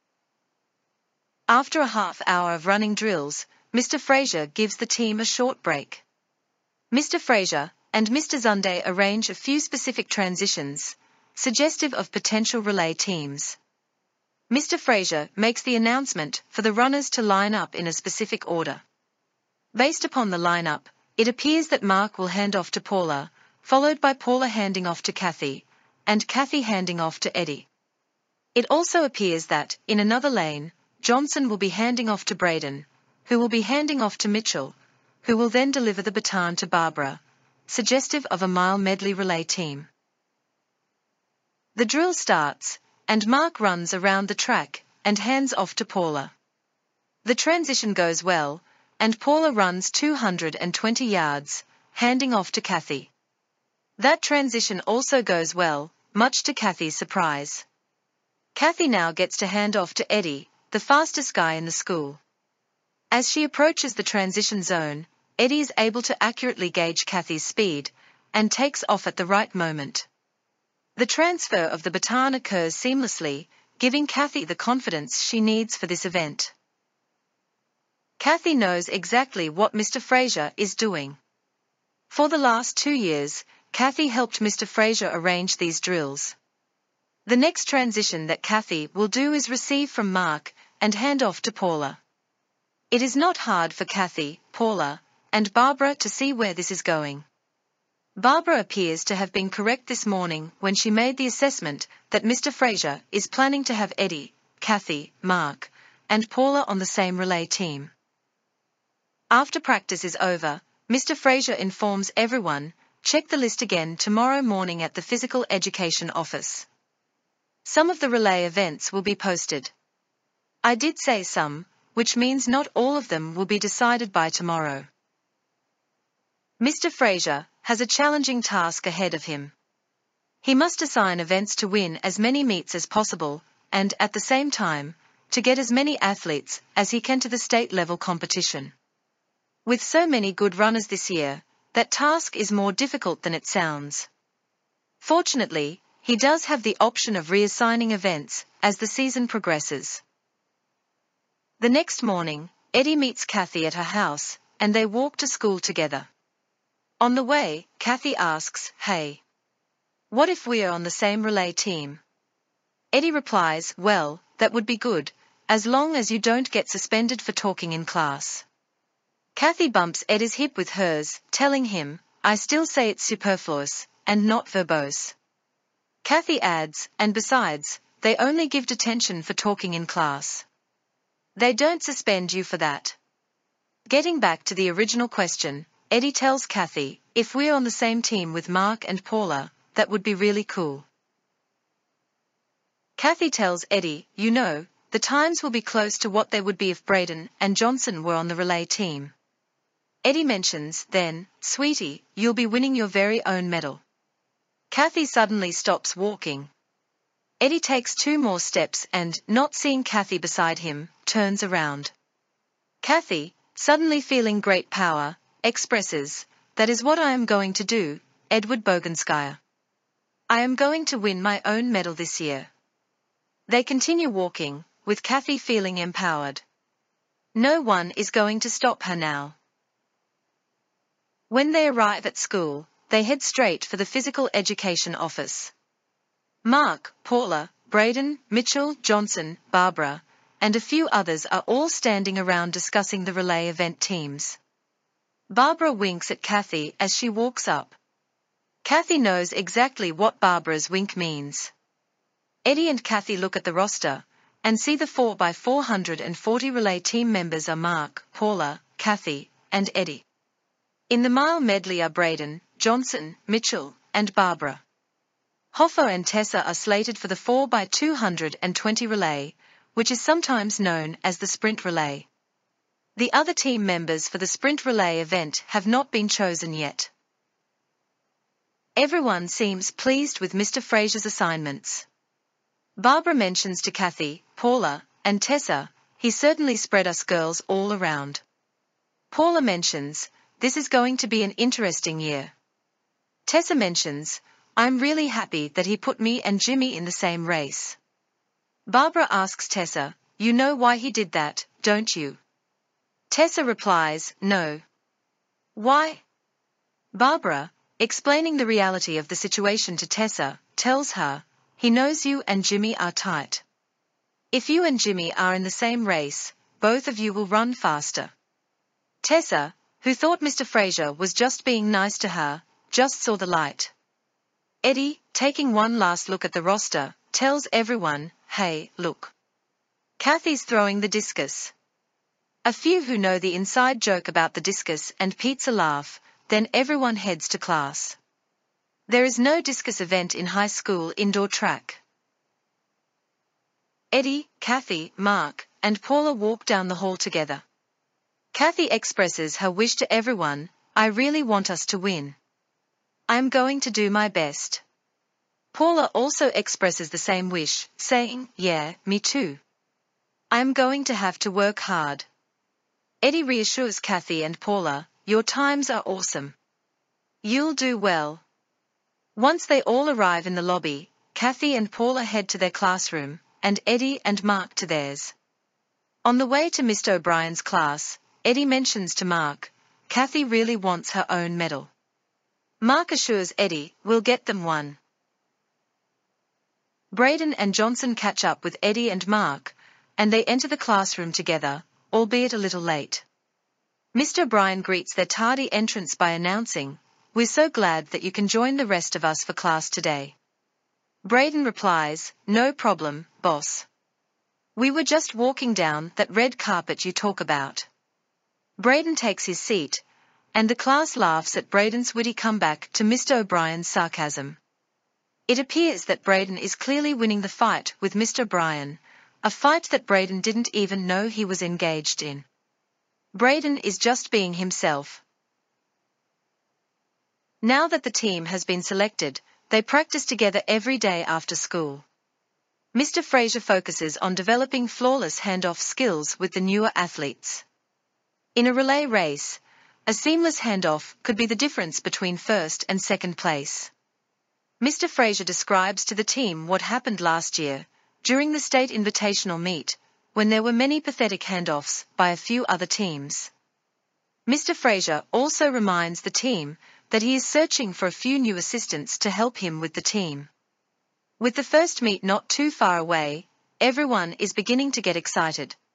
[SPEAKER 1] After a half hour of running drills, Mr. Fraser gives the team a short break. Mr. Fraser and Mr. Zunde arrange a few specific transitions, suggestive of potential relay teams. Mr. Fraser makes the announcement for the runners to line up in a specific order. Based upon the lineup, it appears that Mark will hand off to Paula, followed by Paula handing off to Kathy, and Kathy handing off to Eddie. It also appears that, in another lane, Johnson will be handing off to Braden, who will be handing off to Mitchell, who will then deliver the baton to Barbara, suggestive of a mile medley relay team. The drill starts, and Mark runs around the track and hands off to Paula. The transition goes well, and Paula runs 220 yards, handing off to Kathy. That transition also goes well, much to Kathy's surprise. Kathy now gets to hand off to Eddie, the fastest guy in the school. As she approaches the transition zone, Eddie is able to accurately gauge Kathy's speed, and takes off at the right moment. The transfer of the baton occurs seamlessly, giving Kathy the confidence she needs for this event. Kathy knows exactly what Mr. Fraser is doing. For the last 2 years, Kathy helped Mr. Fraser arrange these drills. The next transition that Kathy will do is receive from Mark and hand off to Paula. It is not hard for Kathy, Paula, and Barbara to see where this is going. Barbara appears to have been correct this morning when she made the assessment that Mr. Fraser is planning to have Eddie, Kathy, Mark, and Paula on the same relay team. After practice is over, Mr. Fraser informs everyone, check the list again tomorrow morning at the physical education office. Some of the relay events will be posted. I did say some, which means not all of them will be decided by tomorrow. Mr. Fraser has a challenging task ahead of him. He must assign events to win as many meets as possible, and, at the same time, to get as many athletes as he can to the state-level competition. With so many good runners this year, that task is more difficult than it sounds. Fortunately, he does have the option of reassigning events as the season progresses. The next morning, Eddie meets Kathy at her house, and they walk to school together. On the way, Kathy asks, "Hey, what if we are on the same relay team?" Eddie replies, "Well, that would be good, as long as you don't get suspended for talking in class." Kathy bumps Eddie's hip with hers, telling him, "I still say it's superfluous, and not verbose." Kathy adds, "And besides, they only give detention for talking in class. They don't suspend you for that." Getting back to the original question, Eddie tells Kathy, "If we're on the same team with Mark and Paula, that would be really cool." Kathy tells Eddie, "You know, the times will be close to what they would be if Braden and Johnson were on the relay team." Eddie mentions, then, "Sweetie, you'll be winning your very own medal." Kathy suddenly stops walking. Eddie takes 2 more steps and, not seeing Kathy beside him, turns around. Kathy, suddenly feeling great power, expresses, "That is what I am going to do, Edward Boganskaya. I am going to win my own medal this year." They continue walking, with Kathy feeling empowered. No one is going to stop her now. When they arrive at school, they head straight for the physical education office. Mark, Paula, Braden, Mitchell, Johnson, Barbara, and a few others are all standing around discussing the relay event teams. Barbara winks at Kathy as she walks up. Kathy knows exactly what Barbara's wink means. Eddie and Kathy look at the roster, and see the 4x440 relay team members are Mark, Paula, Kathy, and Eddie. In the mile medley are Braden, Johnson, Mitchell, and Barbara. Hoffa and Tessa are slated for the 4x220 relay, which is sometimes known as the sprint relay. The other team members for the sprint relay event have not been chosen yet. Everyone seems pleased with Mr. Fraser's assignments. Barbara mentions to Kathy, Paula, and Tessa, "He certainly spread us girls all around." Paula mentions, "This is going to be an interesting year." Tessa mentions, I'm really happy that he put me and Jimmy in the same race. Barbara asks Tessa, you know why he did that, don't you? Tessa replies, no. Why? Barbara, explaining the reality of the situation to Tessa, tells her, he knows you and Jimmy are tight. If you and Jimmy are in the same race, both of you will run faster. Tessa, who thought Mr. Fraser was just being nice to her, just saw the light. Eddie, taking one last look at the roster, tells everyone, hey, look. Kathy's throwing the discus. A few who know the inside joke about the discus and pizza laugh, then everyone heads to class. There is no discus event in high school indoor track. Eddie, Kathy, Mark, and Paula walk down the hall together. Kathy expresses her wish to everyone, I really want us to win. I'm going to do my best. Paula also expresses the same wish, saying, yeah, me too. I'm going to have to work hard. Eddie reassures Kathy and Paula, your times are awesome. You'll do well. Once they all arrive in the lobby, Kathy and Paula head to their classroom, and Eddie and Mark to theirs. On the way to Mr. O'Brien's class, Eddie mentions to Mark, Kathy really wants her own medal. Mark assures Eddie, we'll get them one. Braden and Johnson catch up with Eddie and Mark, and they enter the classroom together, albeit a little late. Mr. O'Brien greets their tardy entrance by announcing, we're so glad that you can join the rest of us for class today. Braden replies, no problem, boss. We were just walking down that red carpet you talk about. Braden takes his seat, and the class laughs at Braden's witty comeback to Mr. O'Brien's sarcasm. It appears that Braden is clearly winning the fight with Mr. O'Brien, a fight that Braden didn't even know he was engaged in. Braden is just being himself. Now that the team has been selected, they practice together every day after school. Mr. Fraser focuses on developing flawless handoff skills with the newer athletes. In a relay race, a seamless handoff could be the difference between first and second place. Mr. Fraser describes to the team what happened last year, during the state invitational meet, when there were many pathetic handoffs by a few other teams. Mr. Fraser also reminds the team that he is searching for a few new assistants to help him with the team. With the first meet not too far away, everyone is beginning to get excited.